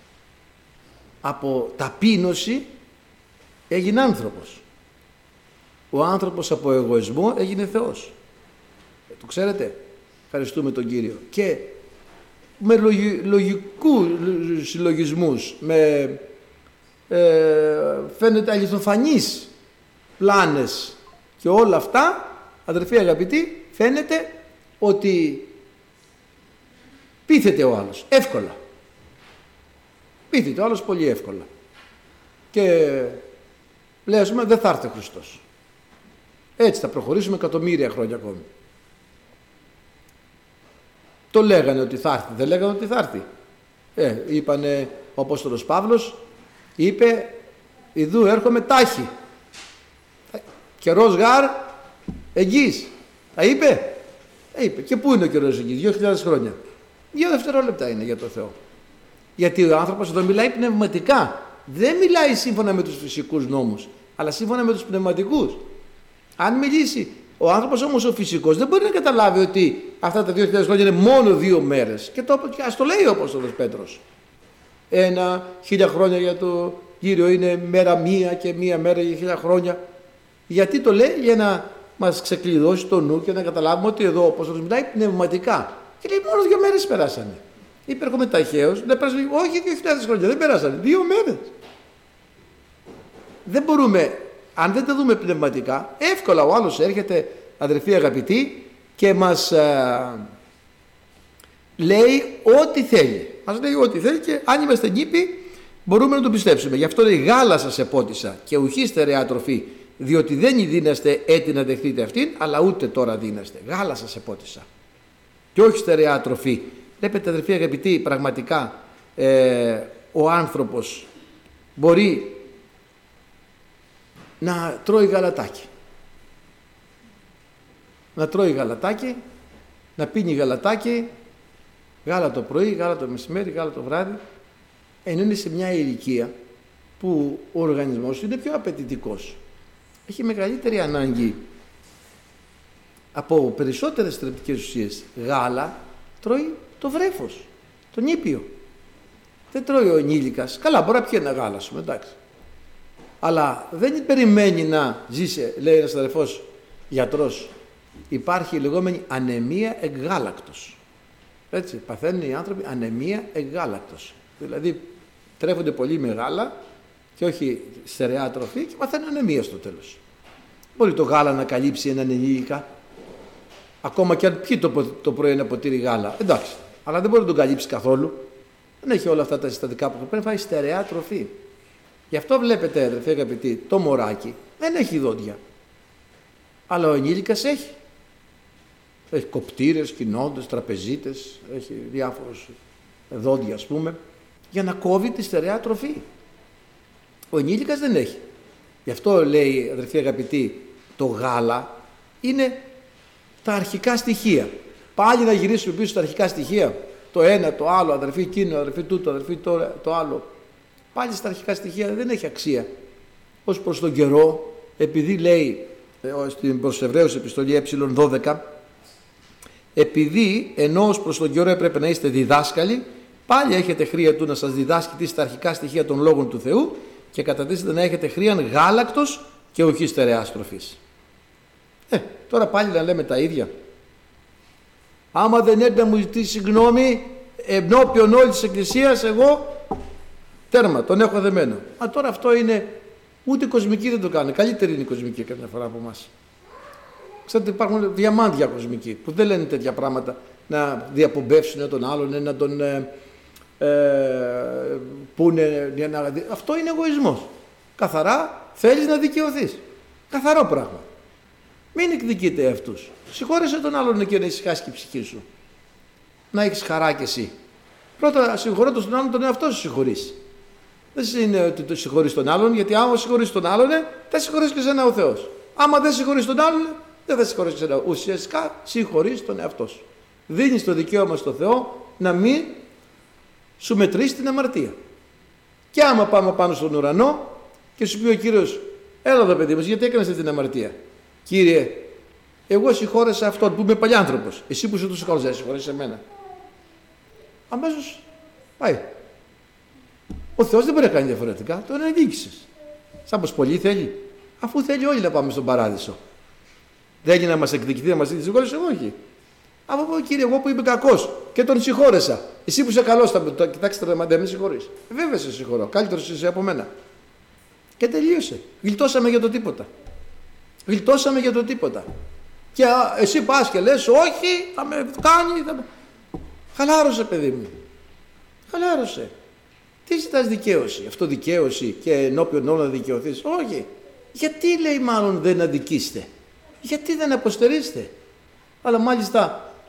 από ταπείνωση έγινε άνθρωπος. Ο άνθρωπος από εγωισμό έγινε Θεός. Το ξέρετε? Ευχαριστούμε τον Κύριο. Και με λογικούς συλλογισμούς, με φαίνεται αληθοφανείς πλάνες και όλα αυτά, αδερφοί αγαπητοί, φαίνεται ότι πείθεται ο άλλος εύκολα. Πείθεται ο άλλος πολύ εύκολα. Και λέει, ας πούμε, δεν θα έρθει ο Χριστός. Έτσι θα προχωρήσουμε εκατομμύρια χρόνια ακόμη. Το λέγανε ότι θα έρθει, δεν λέγανε ότι θα έρθει. Είπανε, ο Απόστολος Παύλος είπε, ιδού έρχομαι τάχη. Καιρός γάρ εγγύς. Τα είπε. Είπε. Και πού είναι ο καιρός εγγύς? 2.000 χρόνια. 2 δευτερόλεπτα είναι για το Θεό. Γιατί ο άνθρωπος εδώ μιλάει πνευματικά. Δεν μιλάει σύμφωνα με τους φυσικούς νόμους, αλλά σύμφωνα με τους πνευματικούς. Αν μιλήσει ο άνθρωπος όμως ο φυσικός, δεν μπορεί να καταλάβει ότι αυτά τα 2.000 χρόνια είναι μόνο 2 μέρες. Και ας το λέει ο Απόστολος Πέτρος. 1.000 χρόνια για το Κύριο είναι μέρα μία και μία μέρα για 1.000 χρόνια. Γιατί το λέει? Για να μας ξεκλειδώσει το νου και να καταλάβουμε ότι εδώ ο Απόστολος μιλάει πνευματικά. Και λέει μόνο 2 μέρες περάσανε. Είπε έρχομαι ταχαίως, όχι 2.000 χρόνια, δεν περάσανε, 2 μέρες. Δεν μπορούμε, αν δεν τα δούμε πνευματικά, εύκολα ο άλλος έρχεται, αδερφοί αγαπητοί, και μας λέει ό,τι θέλει. Μας λέει ό,τι θέλει και αν είμαστε νήποι μπορούμε να το πιστέψουμε. Γι' αυτό λέει γάλα σε πότισα και ουχή στερεά τροφή, διότι δεν δίνεστε έτη να δεχτείτε αυτήν, αλλά ούτε τώρα δίνεστε. Γάλα σε πότισα και όχι στερεά τροφή. Βλέπετε αδερφοί αγαπητοί, πραγματικά ο άνθρωπος μπορεί να τρώει γαλατάκι. Να τρώει γαλατάκι, να πίνει γαλατάκι, γάλα το πρωί, γάλα το μεσημέρι, γάλα το βράδυ, ενώ είναι σε μια ηλικία που ο οργανισμός είναι πιο απαιτητικός. Έχει μεγαλύτερη ανάγκη από περισσότερες θρεπτικές ουσίες. Γάλα τρώει το βρέφος, τον ήπιο. Δεν τρώει ο ενήλικας. Καλά, μπορεί να πιει ένα γάλα σου, εντάξει. Αλλά δεν περιμένει να ζήσει, λέει ένας αδερφός γιατρός, υπάρχει η λεγόμενη ανεμία εκγάλακτος. Έτσι, παθαίνουν οι άνθρωποι ανεμία εκγάλακτος. Δηλαδή τρέφονται πολύ με γάλα και όχι στερεά τροφή και παθαίνουν ανεμία στο τέλος. Μπορεί το γάλα να καλύψει έναν ενήλικα, ακόμα και αν πιει το πρωί ένα ποτήρι γάλα, εντάξει, αλλά δεν μπορεί να τον καλύψει καθόλου. Δεν έχει όλα αυτά τα συστατικά που πρέπει να φάει στερεά τροφή. Γι' αυτό βλέπετε, αδερφοί αγαπητοί, το μωράκι δεν έχει δόντια. Αλλά ο ενήλικας έχει. Έχει κοπτήρες, κοινόντες, τραπεζίτες, έχει διάφορους δόντια ας πούμε, για να κόβει τη στερεά τροφή. Ο ενήλικας δεν έχει. Γι' αυτό λέει, αδερφοί αγαπητοί, το γάλα είναι τα αρχικά στοιχεία. Πάλι να γυρίσουμε πίσω στα αρχικά στοιχεία. Το ένα, το άλλο, αδερφοί εκείνο, αδερφοί τούτο, αδερφοί το άλλο. Πάλι στα αρχικά στοιχεία δεν έχει αξία. Ως προς τον καιρό, επειδή λέει στην προς Εβραίους επιστολή ε12, επειδή ενώ ως προς τον καιρό έπρεπε να είστε διδάσκαλοι, πάλι έχετε χρία του να σας διδάσκει τι στα αρχικά στοιχεία των λόγων του Θεού και κατατίσσετε να έχετε χρίαν γάλακτος και όχι στερεάς τροφής. Τώρα πάλι να λέμε τα ίδια. Άμα δεν έρθει να μου ζητήσει συγγνώμη ενώπιον όλης της Εκκλησίας, εγώ τέρμα, τον έχω δεμένο. Τώρα αυτό είναι, ούτε οι κοσμικοί δεν το κάνουν. Καλύτερη είναι η κοσμική καμιά φορά από εμάς. Ξέρετε, υπάρχουν διαμάντια κοσμικοί που δεν λένε τέτοια πράγματα, να διαπομπεύσουν τον άλλον, να τον πούνε. Αυτό είναι εγωισμός. Καθαρά θέλεις να δικαιωθείς. Καθαρό πράγμα. Μην εκδικείτε αυτούς. Συγχώρεσαι τον άλλον και να ησυχάσει και η ψυχή σου. Να έχεις χαρά κι εσύ. Πρώτα συγχωρώντας τον άλλον, τον εαυτό σου συγχωρείς. Δεν είναι ότι το συγχωρείς τον άλλον, γιατί άμα συγχωρείς τον άλλον, θα συγχωρείς και εσένα ο Θεός. Άμα δεν συγχωρείς τον άλλον, δεν θα συγχωρείς και εσένα. Ουσιαστικά συγχωρείς τον εαυτό σου. Δίνεις το δικαίωμα στο Θεό να μην σου μετρήσει την αμαρτία. Και άμα πάμε πάνω στον ουρανό και σου πει ο Κύριος, έλα εδώ παιδί μας, γιατί έκανες αυτή την αμαρτία? Κύριε, εγώ συγχώρεσα αυτόν που είμαι παλιάνθρωπος. Εσύ που σου το συγχώρεσαι, δεν συγχωρείς εμένα. Αμέσως πάει. Ο Θεός δεν μπορεί να κάνει διαφορετικά, τον ανήκησες. Σαν πως πολλοί θέλει. Αφού θέλει όλοι να πάμε στον παράδεισο. Δεν έγινε να μας εκδικηθεί, να μας δει τη συγχώρεση, όχι. Αφού πω, Κύριε, εγώ που είμαι κακός και τον συγχώρεσα. Εσύ που είσαι καλός, θα κοιτάξτε να με συγχωρείς. Βέβαια σε συγχωρώ. Καλύτερος είσαι από μένα. Και τελείωσε. Γλιτώσαμε για το τίποτα. Γλιτώσαμε για το τίποτα. Και εσύ πας και λες, όχι, θα με κάνει. Χαλάρωσε, παιδί μου. Χαλάρωσε. Τι ζητάς δικαίωση? Αυτό δικαίωση και ενώπιον όλων να δικαιωθείς? Όχι. Γιατί λέει μάλλον δεν αδικήστε? Γιατί δεν αποστερείστε? Αλλά μάλιστα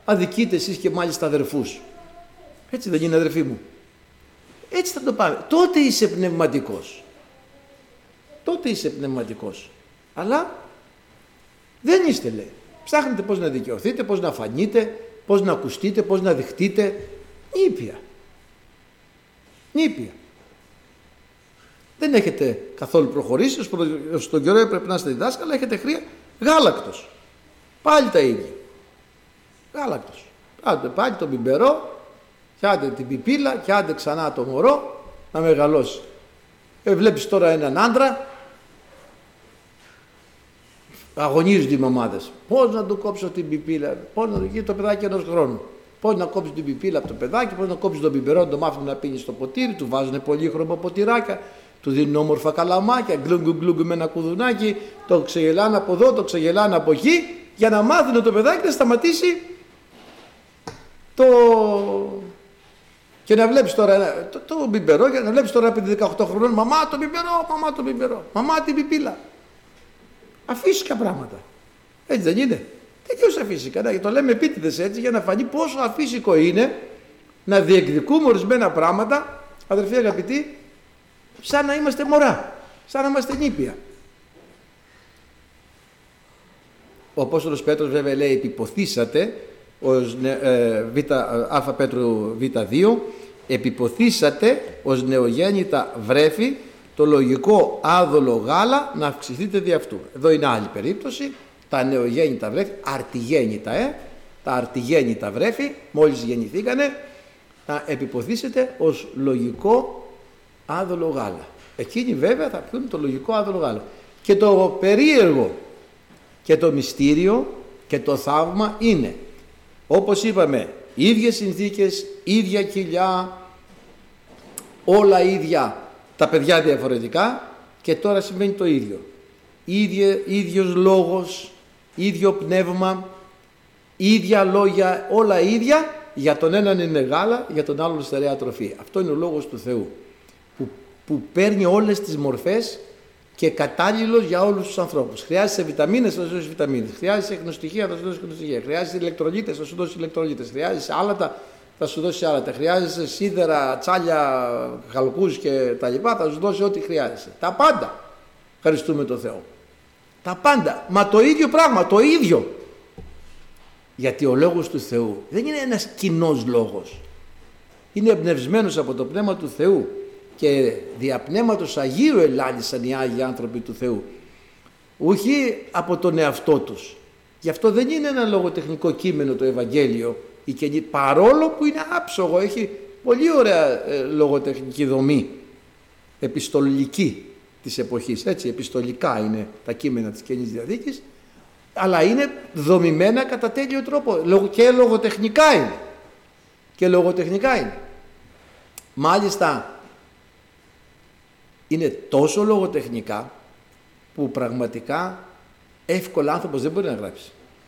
αδικείτε εσείς και μάλιστα αδερφούς. Έτσι δεν είναι, αδερφοί μου? Έτσι θα το πάμε. Τότε είσαι πνευματικός. Τότε είσαι πνευματικός. Αλλά δεν είστε, λέει. Ψάχνετε πώς να δικαιωθείτε, πώς να φανείτε, πώς να ακουστείτε, πώς να δειχτείτε. Νήπια. Νήπια. Δεν έχετε καθόλου προχωρήσει, ως τον καιρό έπρεπε να είστε διδάσκαλα, έχετε χρία γάλακτος. Πάλι τα ίδια. Γάλακτος. Άντε πάλι τον πιπερό, και άντε την πιπίλα, και άντε ξανά το μωρό να μεγαλώσει. Βλέπεις τώρα έναν άντρα, αγωνίζονται οι μαμάδες. Πώς να του κόψω την πιπίλα, πώς να του γίνει το παιδάκι 1 χρόνου. Πώς να κόψει την πιπίλα από το παιδάκι, πώς να κόψει τον πιπερό, να το μάθουν να πίνει στο ποτήρι, του βάζουν πολύχρωμα ποτηράκια, του δίνουν όμορφα καλαμάκια, γκλούγκου με ένα κουδουνάκι, το ξεγελάνε από εδώ, το ξεγελάνε από εκεί, για να μάθουν το παιδάκι να σταματήσει το... Και να βλέπεις τώρα το πιπερό, και να βλέπεις τώρα από 18 χρονών, μαμά το πιπερό, μαμά το πιπερό, μαμά την πιπίλα. Αφύσικα πράγματα. Έτσι δεν είναι? Τελείως αφύσικα. Το λέμε επίτηδες έτσι για να φανεί πόσο αφύσικο είναι να διεκδικούμε ορισμένα πράγματα, αδερφοί αγαπητοί, σαν να είμαστε μωρά, σαν να είμαστε νήπια. Ο Απόστολος Πέτρος βέβαια λέει επιποθήσατε, ως Α Πέτρου Β2, επιποθήσατε ως νεογέννητα βρέφη το λογικό άδολο γάλα να αυξηθείτε δι' αυτού. Εδώ είναι άλλη περίπτωση, τα νεογέννητα βρέφη, αρτιγέννητα, τα αρτιγέννητα βρέφη, μόλις γεννηθήκανε, να επιποθήσετε ως λογικό άδολο γάλα. Εκείνοι βέβαια θα πιούν το λογικό άδολο γάλα. Και το περίεργο και το μυστήριο και το θαύμα είναι, όπως είπαμε, ίδιες συνθήκες, ίδια κοιλιά, όλα ίδια, τα παιδιά διαφορετικά, και τώρα συμβαίνει το ίδιο. Ίδιος λόγος, ίδιο πνεύμα, ίδια λόγια, όλα ίδια, για τον έναν είναι γάλα, για τον άλλον στερεά τροφή. Αυτό είναι ο λόγος του Θεού, που παίρνει όλες τις μορφές και κατάλληλος για όλους τους ανθρώπους. Χρειάζεσαι βιταμίνες, θα σου δώσει βιταμίνες. Χρειάζεσαι εχνοστοιχεία, θα σου δώσει εχνοστοιχεία. Χρειάζεσαι ηλεκτρολίτες, θα σου δώσει ηλεκτρολίτες. Χρειάζεσαι άλατα, θα σου δώσει άλατα. Χρειάζεσαι σίδερα, τσάλια, χαλκούς και τα λοιπά, θα σου δώσει ό,τι χρειάζεσαι. Τα πάντα. Ευχαριστούμε τον Θεό. Τα πάντα. Μα το ίδιο πράγμα, το ίδιο. Γιατί ο λόγος του Θεού δεν είναι ένας κοινός λόγος. Είναι εμπνευσμένος από το Πνεύμα του Θεού. Και δια Πνεύματος Αγίου ελάλησαν οι Άγιοι άνθρωποι του Θεού, όχι από τον εαυτό τους. Γι' αυτό δεν είναι ένα λογοτεχνικό κείμενο το Ευαγγέλιο, παρόλο που είναι άψογο, έχει πολύ ωραία λογοτεχνική δομή, επιστολική της εποχής, έτσι, επιστολικά είναι τα κείμενα της Καινής Διαθήκης, αλλά είναι δομημένα κατά τέλειο τρόπο και λογοτεχνικά είναι. Και λογοτεχνικά είναι. Μάλιστα, είναι τόσο λογοτεχνικά που πραγματικά εύκολα άνθρωπος δεν μπορεί να γράψει.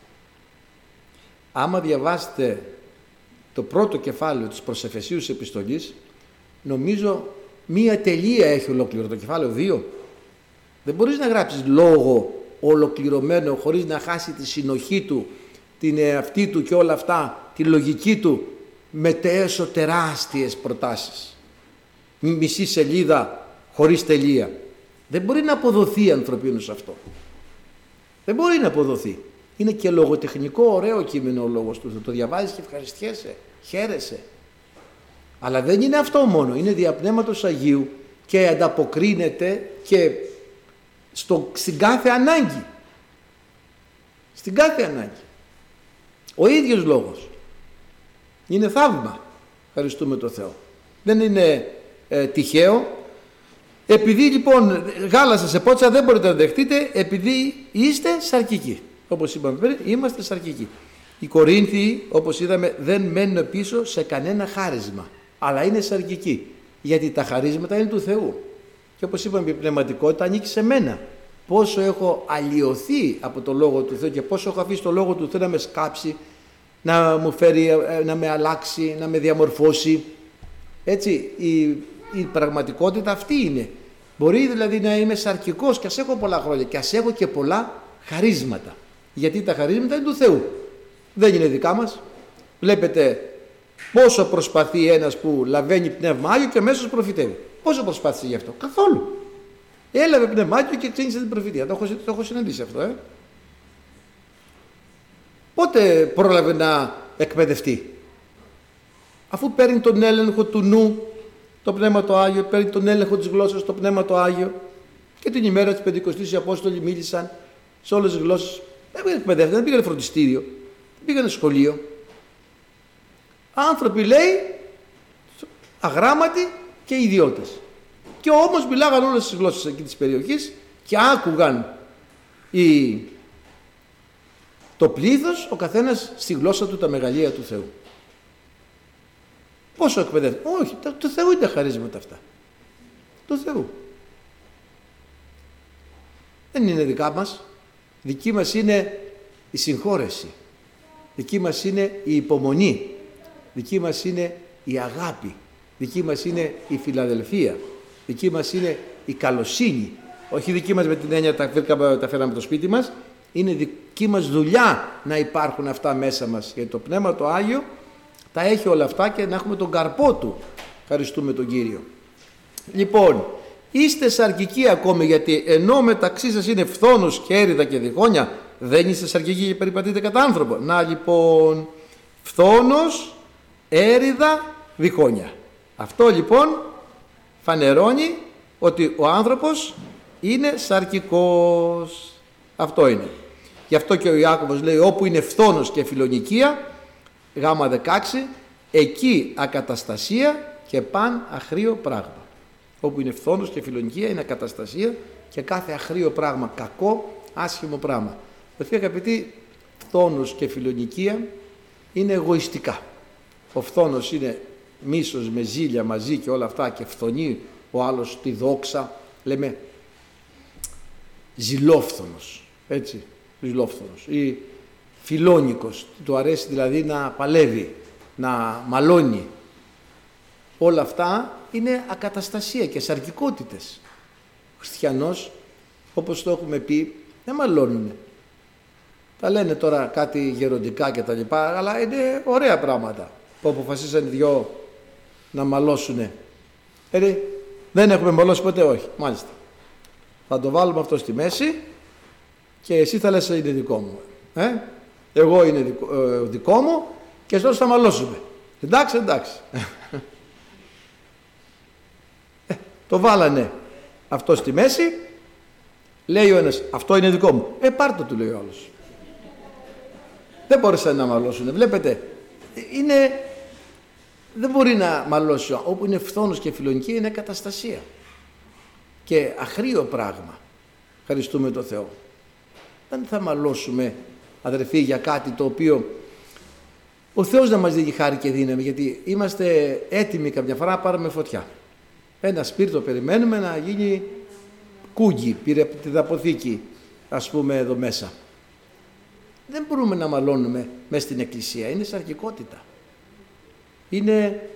Άμα διαβάσετε το πρώτο κεφάλαιο της προς Εφεσίους επιστολής, νομίζω μία τελεία έχει ολόκληρο, το κεφάλαιο 2. Δεν μπορείς να γράψεις λόγο ολοκληρωμένο χωρίς να χάσει τη συνοχή του, την εαυτή του και όλα αυτά, τη λογική του, μετέσω τεράστιες προτάσεις. Μισή σελίδα χωρίς τελεία. Δεν μπορεί να αποδοθεί ανθρωπίνος αυτό. Δεν μπορεί να αποδοθεί. Είναι και λογοτεχνικό ωραίο κείμενο ο λόγος του. Το διαβάζεις και ευχαριστιέσαι, χαίρεσαι. Αλλά δεν είναι αυτό μόνο. Είναι δια Πνεύματος Αγίου και ανταποκρίνεται και στην κάθε ανάγκη. Στην κάθε ανάγκη. Ο ίδιος λόγος. Είναι θαύμα. Ευχαριστούμε τον Θεό. Δεν είναι τυχαίο. Επειδή λοιπόν γάλα σας επότσα δεν μπορείτε να δεχτείτε, επειδή είστε σαρκικοί. Όπως είπαμε πριν, είμαστε σαρκικοί. Οι Κορίνθιοι, όπως είδαμε, δεν μένουν πίσω σε κανένα χάρισμα, αλλά είναι σαρκικοί. Γιατί τα χαρίσματα είναι του Θεού. Και όπως είπαμε, η πνευματικότητα ανήκει σε μένα. Πόσο έχω αλλοιωθεί από το Λόγο του Θεού και πόσο έχω αφήσει το Λόγο του Θεού να με σκάψει, να μου φέρει, να με αλλάξει, να με διαμορφώσει. Έτσι, η πραγματικότητα αυτή είναι. Μπορεί δηλαδή να είμαι σαρκικός και ας έχω πολλά χρόνια και ας έχω και πολλά χαρίσματα. Γιατί τα χαρίσματα είναι του Θεού. Δεν είναι δικά μας. Βλέπετε πόσο προσπαθεί ένας που λαβαίνει πνεύμα Άγιο και αμέσως προφητεύει. Πόσο προσπάθησε γι' αυτό? Καθόλου. Έλαβε πνεύμα Άγιο και ξεκίνησε την προφητεία. Το έχω συναντήσει αυτό. Πότε πρόλαβε να εκπαιδευτεί? Αφού παίρνει τον έλεγχο του νου το Πνεύμα το Άγιο, παίρνει τον έλεγχο της γλώσσας το Πνεύμα το Άγιο, και την ημέρα της Πεντηκοστής οι Απόστολοι μίλησαν σε όλες τις γλώσσες. Δεν εκπαιδεύτηκαν, δεν πήγανε φροντιστήριο, δεν πήγανε σχολείο. Άνθρωποι, λέει, αγράμματοι και ιδιώτες. Και όμως μιλάγαν όλες τις γλώσσες εκεί της περιοχής και άκουγαν το πλήθος, ο καθένας στη γλώσσα του τα μεγαλεία του Θεού. Πόσο εκπαιδεύτηκαν? Όχι, του Θεού είναι τα χαρίσματα αυτά. Του Θεού. Δεν είναι δικά μας. Δική μας είναι η συγχώρεση. Δική μας είναι η υπομονή. Δική μας είναι η αγάπη. Δική μας είναι η φιλαδελφία. Δική μας είναι η καλοσύνη. Όχι δική μας με την έννοια τα φέραμε το σπίτι μας. Είναι δική μας δουλειά να υπάρχουν αυτά μέσα μας. Γιατί το Πνεύμα το Άγιο τα έχει όλα αυτά και να έχουμε τον καρπό του. Ευχαριστούμε τον Κύριο. Λοιπόν, είστε σαρκικοί ακόμη, γιατί ενώ μεταξύ σας είναι φθόνος και έριδα και διχόνια, δεν είστε σαρκικοί και περιπατείτε κατά άνθρωπο. Να λοιπόν, φθόνος, έριδα, διχόνια. Αυτό λοιπόν φανερώνει ότι ο άνθρωπος είναι σαρκικός. Αυτό είναι. Γι' αυτό και ο Ιάκωβος λέει, όπου είναι φθόνος και φιλονικία, γάμα 16, εκεί ακαταστασία και παν αχρίο πράγμα. Όπου είναι φθόνος και φιλονικία είναι ακαταστασία και κάθε αχρίο πράγμα, κακό, άσχημο πράγμα. Βέβαια, αγαπητοί, φθόνος και φιλονικία είναι εγωιστικά. Ο φθόνος είναι μίσος με ζήλια μαζί και όλα αυτά και φθονεί ο άλλος τη δόξα, λέμε ζηλόφθονος, έτσι, ζηλόφθονος ή φιλόνικος, του αρέσει δηλαδή να παλεύει, να μαλώνει. Όλα αυτά είναι ακαταστασία και σαρκικότητες. Ο χριστιανός, όπως το έχουμε πει, δεν μαλώνουν. Τα λένε τώρα κάτι γεροντικά και τα λοιπά, αλλά είναι ωραία πράγματα που αποφασίσαν οι δυο να μαλώσουνε. Δεν έχουμε μαλώσει ποτέ, όχι, μάλιστα. Θα το βάλουμε αυτό στη μέση και εσύ θα λες είναι δικό μου. Εγώ είναι δικό μου και τώρα θα μαλώσουμε. Εντάξει, εντάξει. Το βάλανε αυτό στη μέση, λέει ο ένας, αυτό είναι δικό μου. Πάρ' το, του λέει ο άλλος. Δεν μπόρεσαν να μαλώσουν. Βλέπετε, δεν μπορεί να μαλώσει. Όπου είναι φθόνος και φιλονικία είναι καταστασία και αχρίο πράγμα. Ευχαριστούμε τον Θεό. Δεν θα μαλώσουμε, αδερφοί, για κάτι το οποίο ο Θεός να μας δίνει χάρη και δύναμη, γιατί είμαστε έτοιμοι καμιά φορά να πάρουμε φωτιά. Ένα σπίρτο περιμένουμε να γίνει κούγκι, πήρε από την αποθήκη, ας πούμε, εδώ μέσα. Δεν μπορούμε να μαλώνουμε μέσα στην εκκλησία, είναι σαρκικότητα. Είναι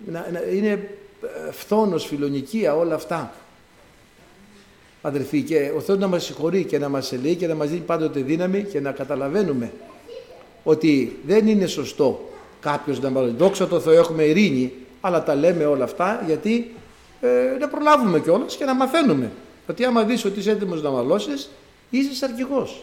φθόνος, φιλονικία, όλα αυτά. Αδερφοί, και ο Θεός να μας συγχωρεί και να μας ελέει και να μας δίνει πάντοτε δύναμη και να καταλαβαίνουμε ότι δεν είναι σωστό κάποιος να μαλώνει. Δόξα τω Θεώ, έχουμε ειρήνη, αλλά τα λέμε όλα αυτά γιατί να προλάβουμε κιόλας και να μαθαίνουμε. Ότι άμα δεις ότι είσαι έτοιμος να μαλώσεις, είσαι σαρκικός.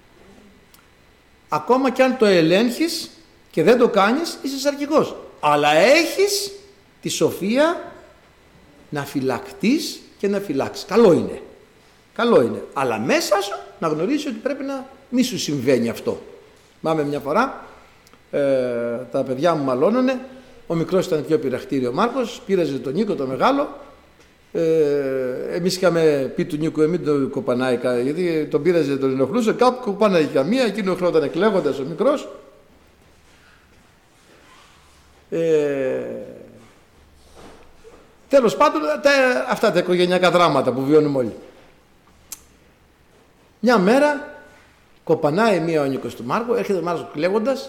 Ακόμα κι αν το ελέγχεις και δεν το κάνεις, είσαι σαρκικός. Αλλά έχεις τη σοφία να φυλακτείς και να φυλάξεις. Καλό είναι. Καλό είναι. Αλλά μέσα σου να γνωρίσεις ότι πρέπει να μη σου συμβαίνει αυτό. Μάμε μια φορά, τα παιδιά μου μαλώνανε, ο μικρός ήταν πιο πειραχτήριο ο Μάρκος, πήραζε τον Νίκο το μεγάλο, εμείς είχαμε πει του Νίκου μην τον κοπανάει, γιατί τον πήραζε, τον ενοχλούσε, κάπου κοπάναγε καμία, εκείνο χρόνο κλαίγοντας ο μικρός. Τέλος πάντων, αυτά τα οικογενειακά δράματα που βιώνουμε όλοι. Μια μέρα κοπανάει μία ο Νίκος του Μάρκου, έρχεται ο Μάρκος κλαίγοντας,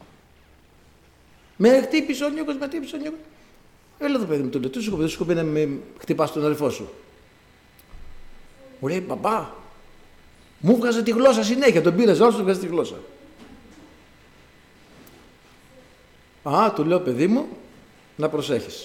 με χτύπησε ο Νίκος, Έλα εδώ παιδί μου, του λέω, τι σου σκοπεί να με χτυπάς τον αδελφό σου. Μου λέει, μπαμπά, μου βγάζε τη γλώσσα συνέχεια, τον πήρε όλος, του βγάζει τη γλώσσα. Του λέω, παιδί μου, να προσέχεις.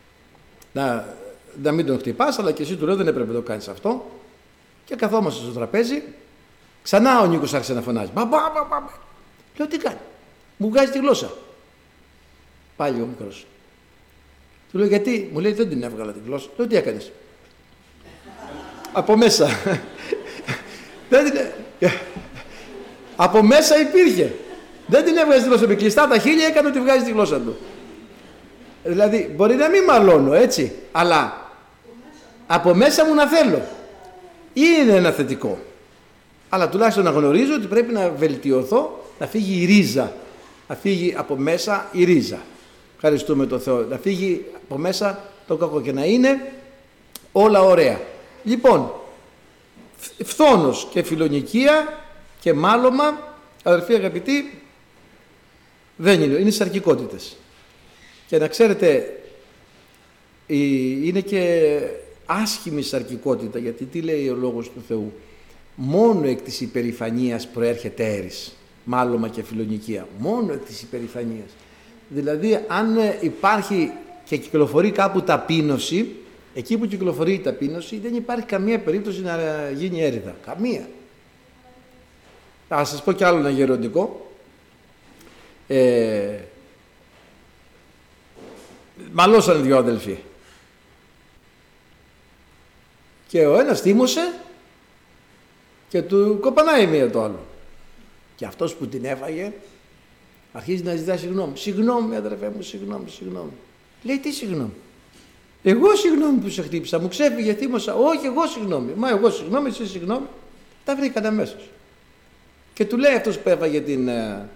Να μην τον χτυπάς, αλλά και εσύ του λέω δεν έπρεπε να το κάνεις αυτό. Και καθόμαστε στο τραπέζι. Ξανά ο Νίκος άρχισε να φωνάζει. Λέω, τι κάνει? Μου βγάζει τη γλώσσα. Πάλι ο μικρός. Του λέω, γιατί? Μου λέει, δεν την έβγαλα τη γλώσσα. Λέω, τι έκανες? Από μέσα. Από μέσα υπήρχε. Δεν την έβγαζε τη γλώσσα. Με κλειστά τα χείλια έκανε ότι βγάζει τη γλώσσα του. Δηλαδή, μπορεί να μην μαλώνω, έτσι, αλλά από μέσα μου να θέλω. Είναι ένα θετικό. Αλλά τουλάχιστον να γνωρίζω ότι πρέπει να βελτιωθώ, να φύγει η ρίζα. Να φύγει από μέσα η ρίζα. Ευχαριστούμε τον Θεό. Να φύγει από μέσα το κακό και να είναι όλα ωραία. Λοιπόν, φθόνος και φιλονικία και μάλωμα, αδερφοί αγαπητοί, δεν είναι σαρκικότητες. Και να ξέρετε, είναι και άσχημη σαρκικότητα, γιατί τι λέει ο Λόγος του Θεού? Μόνο εκ της υπερηφανίας προέρχεται έρης, μάλωμα και φιλονικία. Μόνο εκ της υπερηφανίας. Δηλαδή, αν υπάρχει και κυκλοφορεί κάπου ταπείνωση, εκεί που κυκλοφορεί η ταπείνωση, δεν υπάρχει καμία περίπτωση να γίνει έρηδα. Καμία. Θα σας πω κι άλλο ένα γεροντικό. Μαλώσανε δυο αδελφοί. Και ο ένας θύμωσε και του κοπανάει μία το άλλο. Και αυτός που την έφαγε αρχίζει να ζητάει συγγνώμη. Συγγνώμη, αδερφέ μου, συγγνώμη. Λέει, τι συγγνώμη? Εγώ συγγνώμη που σε χτύπησα, μου ξέφυγε, θύμωσα. Όχι, εγώ συγγνώμη. Μα εγώ συγγνώμη, εσύ συγγνώμη. Τα βρήκαν αμέσως. Και του λέει αυτός που έφαγε την...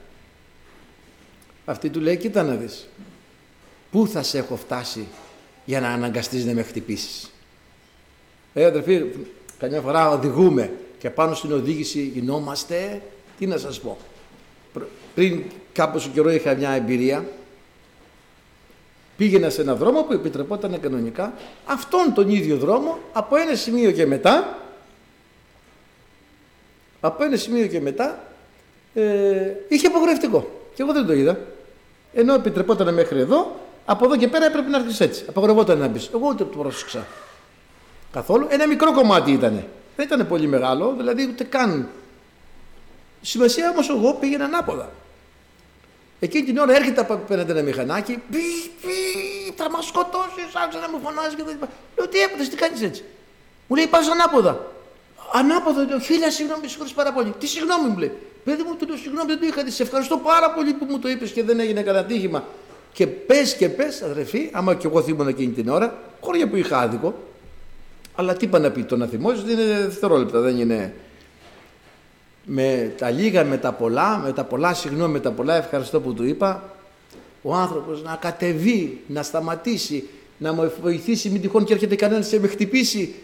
Αυτή του λέει, κοίτα να δεις. Πού θα σε έχω φτάσει για να αναγκαστείς να με χτυπήσεις? Αδερφοί, καμιά φορά οδηγούμε και πάνω στην οδήγηση γινόμαστε, τι να σας πω. Πριν κάποιο καιρό είχα μια εμπειρία. Πήγαινα σε έναν δρόμο που επιτρεπόταν κανονικά, αυτόν τον ίδιο δρόμο, από ένα σημείο και μετά, είχε απαγορευτικό. Και εγώ δεν το είδα. Ενώ επιτρεπόταν μέχρι εδώ, από εδώ και πέρα έπρεπε να έρθεις έτσι. Απαγορευόταν να μπεις. Εγώ ούτε το πρόσεξα καθόλου. Ένα μικρό κομμάτι ήτανε. Δεν ήταν πολύ μεγάλο, δηλαδή ούτε καν. Σημασία όμως εγώ πήγαινα ανάποδα. Εκείνη την ώρα έρχεται απέναντι ένα μηχανάκι, θα μας σκοτώσεις, άρχισε να μου φωνάζει και τα λοιπά. Λέω, τι έπαθες, τι κάνεις έτσι? Μου λέει, πας ανάποδα. Ανάποδα, λέω, χίλια συγγνώμη, συγχωρείς πάρα πολύ. Τι συγγνώμη, μου λέει? Παιδί μου, του λέω, συγγνώμη, δεν το είχα δει. Σε ευχαριστώ πάρα πολύ που μου το είπες και δεν έγινε κανένα τύχημα. Και πες, αδερφοί, άμα και εγώ θύμωνα εκείνη την ώρα, χώρια που είχα άδικο. Αλλά τι είπα να πει, το να θυμώσεις είναι δευτερόλεπτα, δεν είναι. Με τα λίγα, με τα πολλά συγγνώμη, με τα πολλά ευχαριστώ που του είπα, ο άνθρωπος να κατεβεί, να σταματήσει, να μου βοηθήσει, μην τυχόν και έρχεται κανένας να με χτυπήσει.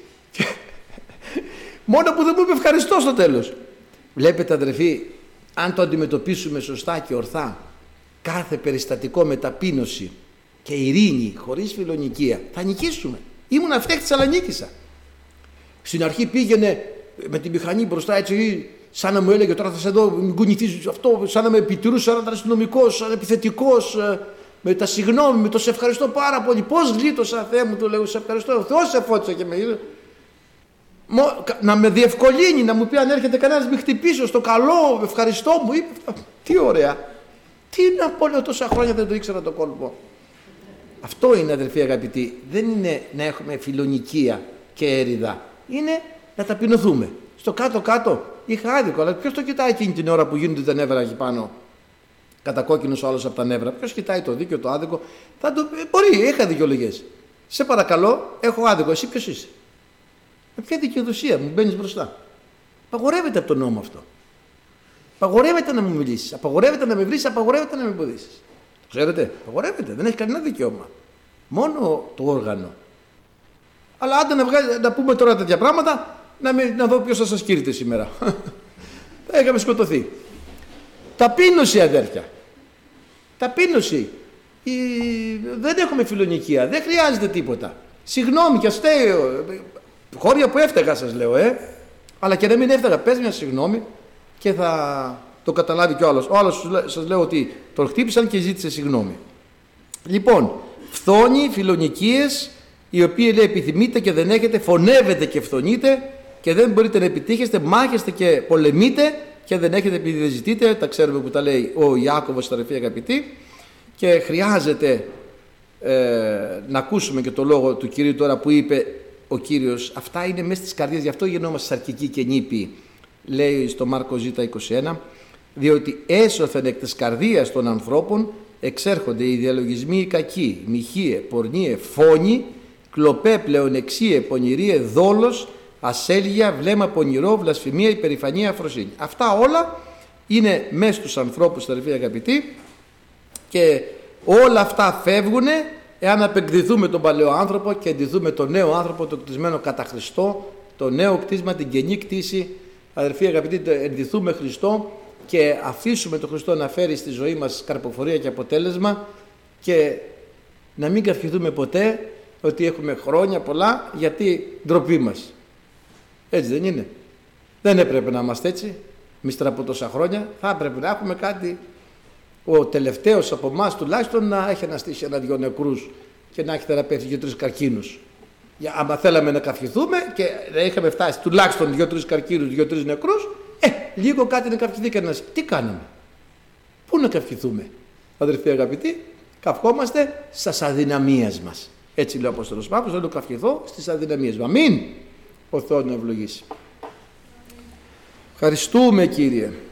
Μόνο που δεν μου είπε ευχαριστώ στο τέλος. Βλέπετε, αδερφοί, αν το αντιμετωπίσουμε σωστά και ορθά, κάθε περιστατικό με ταπείνωση και ειρήνη, χωρίς φιλονικία, θα νικήσουμε. Ήμουν αυτέχτης, αλλά νίκησα. Στην αρχή πήγαινε με τη μηχανή μπροστά έτσι, σαν να μου έλεγε τώρα θα σε δω, μην κουνηθείς αυτό, σαν να με επιτηρούσε, σαν να ήταν αστυνομικός, σαν επιθετικός, με τα συγγνώμη, με το σε ευχαριστώ πάρα πολύ. Πώς γλίτωσα, Θεέ μου, του λέω, σε ευχαριστώ. Ο Θεός σε φώτισε και με είδε. Να με διευκολύνει, να μου πει αν έρχεται κανένας με χτυπήσω στο καλό, ευχαριστώ μου, είπε. Τι ωραία. Τι να πω, λέω, τόσα χρόνια δεν το ήξερα το κόλπο. Αυτό είναι, αδελφοί αγαπητοί, δεν είναι να έχουμε φιλονικία και έριδα. Είναι να ταπεινωθούμε. Στο κάτω-κάτω είχα άδικο, αλλά ποιος το κοιτάει εκείνη την ώρα που γίνονται τα νεύρα εκεί πάνω? Κατακόκκινος ο άλλος από τα νεύρα. Ποιος κοιτάει το δίκαιο, το άδικο? Μπορεί, είχα δικαιολογίες. Σε παρακαλώ, έχω άδικο. Εσύ ποιος είσαι? Με ποια δικαιοδοσία μου μπαίνεις μπροστά? Απαγορεύεται από τον νόμο αυτό. Απαγορεύεται να μου μιλήσεις. Απαγορεύεται να με βρεις. Απαγορεύεται να με εμποδίσεις. Ξέρετε, απαγορεύεται. Δεν έχει κανένα δικαίωμα. Μόνο το όργανο. Αλλά άντε να πούμε τώρα τέτοια πράγματα. Να δω ποιος θα σας κήρυτε σήμερα. Θα είχαμε σκοτωθεί. Ταπείνωση, αδέρφια. Ταπείνωση. Δεν έχουμε φιλονικία. Δεν χρειάζεται τίποτα. Συγγνώμη και αστείο. Χώρια που έφταγα σας λέω, αλλά και να μην έφταγα. Πες μια συγγνώμη και θα το καταλάβει κι ο άλλος. Ο άλλος σας λέω ότι τον χτύπησαν και ζήτησε συγγνώμη. Λοιπόν, φθόνοι, φιλονικίες, οι οποίοι λέει επιθυμείτε και δεν έχετε, φωνεύετε και φθονείτε και δεν μπορείτε να επιτύχετε, μάχεστε και πολεμείτε και δεν έχετε επειδή δεν ζητείτε. Τα ξέρουμε που τα λέει ο Ιάκωβος, αδερφοί αγαπητοί, και χρειάζεται να ακούσουμε και το λόγο του Κυρίου τώρα που είπε ο Κύριος. Αυτά είναι μέσα στις καρδιές, γι' αυτό γινόμαστε σαρκικοί και νήπιοι, λέει στο Μάρκο Ζ21, διότι έσωθεν εκ της καρδίας των ανθρώπων εξέρχονται οι διαλογισμοί οι κακοί, μοιχείε, πορνείε, φόνοι, κλοπέ, πλεονεξίε, πονηρίε, δόλος, ασέλγεια, βλέμμα πονηρό, βλασφημία, υπερηφανία, αφροσύνη. Αυτά όλα είναι μέσα στους ανθρώπους, αδερφοί αγαπητοί, και όλα αυτά φεύγουν εάν απεκδηθούμε τον παλαιό άνθρωπο και εντυθούμε τον νέο άνθρωπο, το κτισμένο κατά Χριστό, το νέο κτίσμα, την καινή κτήση. Αδερφοί αγαπητοί, εντυθούμε Χριστό και αφήσουμε τον Χριστό να φέρει στη ζωή μας καρποφορία και αποτέλεσμα, και να μην καυχηθούμε ποτέ ότι έχουμε χρόνια πολλά, γιατί ντροπή μας. Έτσι δεν είναι? Δεν έπρεπε να είμαστε έτσι ύστερα από τόσα χρόνια. Θα έπρεπε να έχουμε κάτι, ο τελευταίος από εμάς τουλάχιστον να έχει αναστήσει 1-2 νεκρούς και να έχει θεραπεύσει 2-3 καρκίνους. Άμα θέλαμε να καυχηθούμε και να είχαμε φτάσει τουλάχιστον 2-3 καρκίνους, 2-3 νεκρούς, λίγο κάτι να καυχηθεί κανένας. Τι κάναμε? Πού να καυχηθούμε? Αδερφοί αγαπητοί, καυχόμαστε στις αδυναμίες μας. Έτσι λέει ο Απόστολος Παύλος, θέλω να καυχηθώ στις αδυναμίες μου. Αμήν. Ο Θεός να ευλογήσει. Ευχαριστούμε, Κύριε.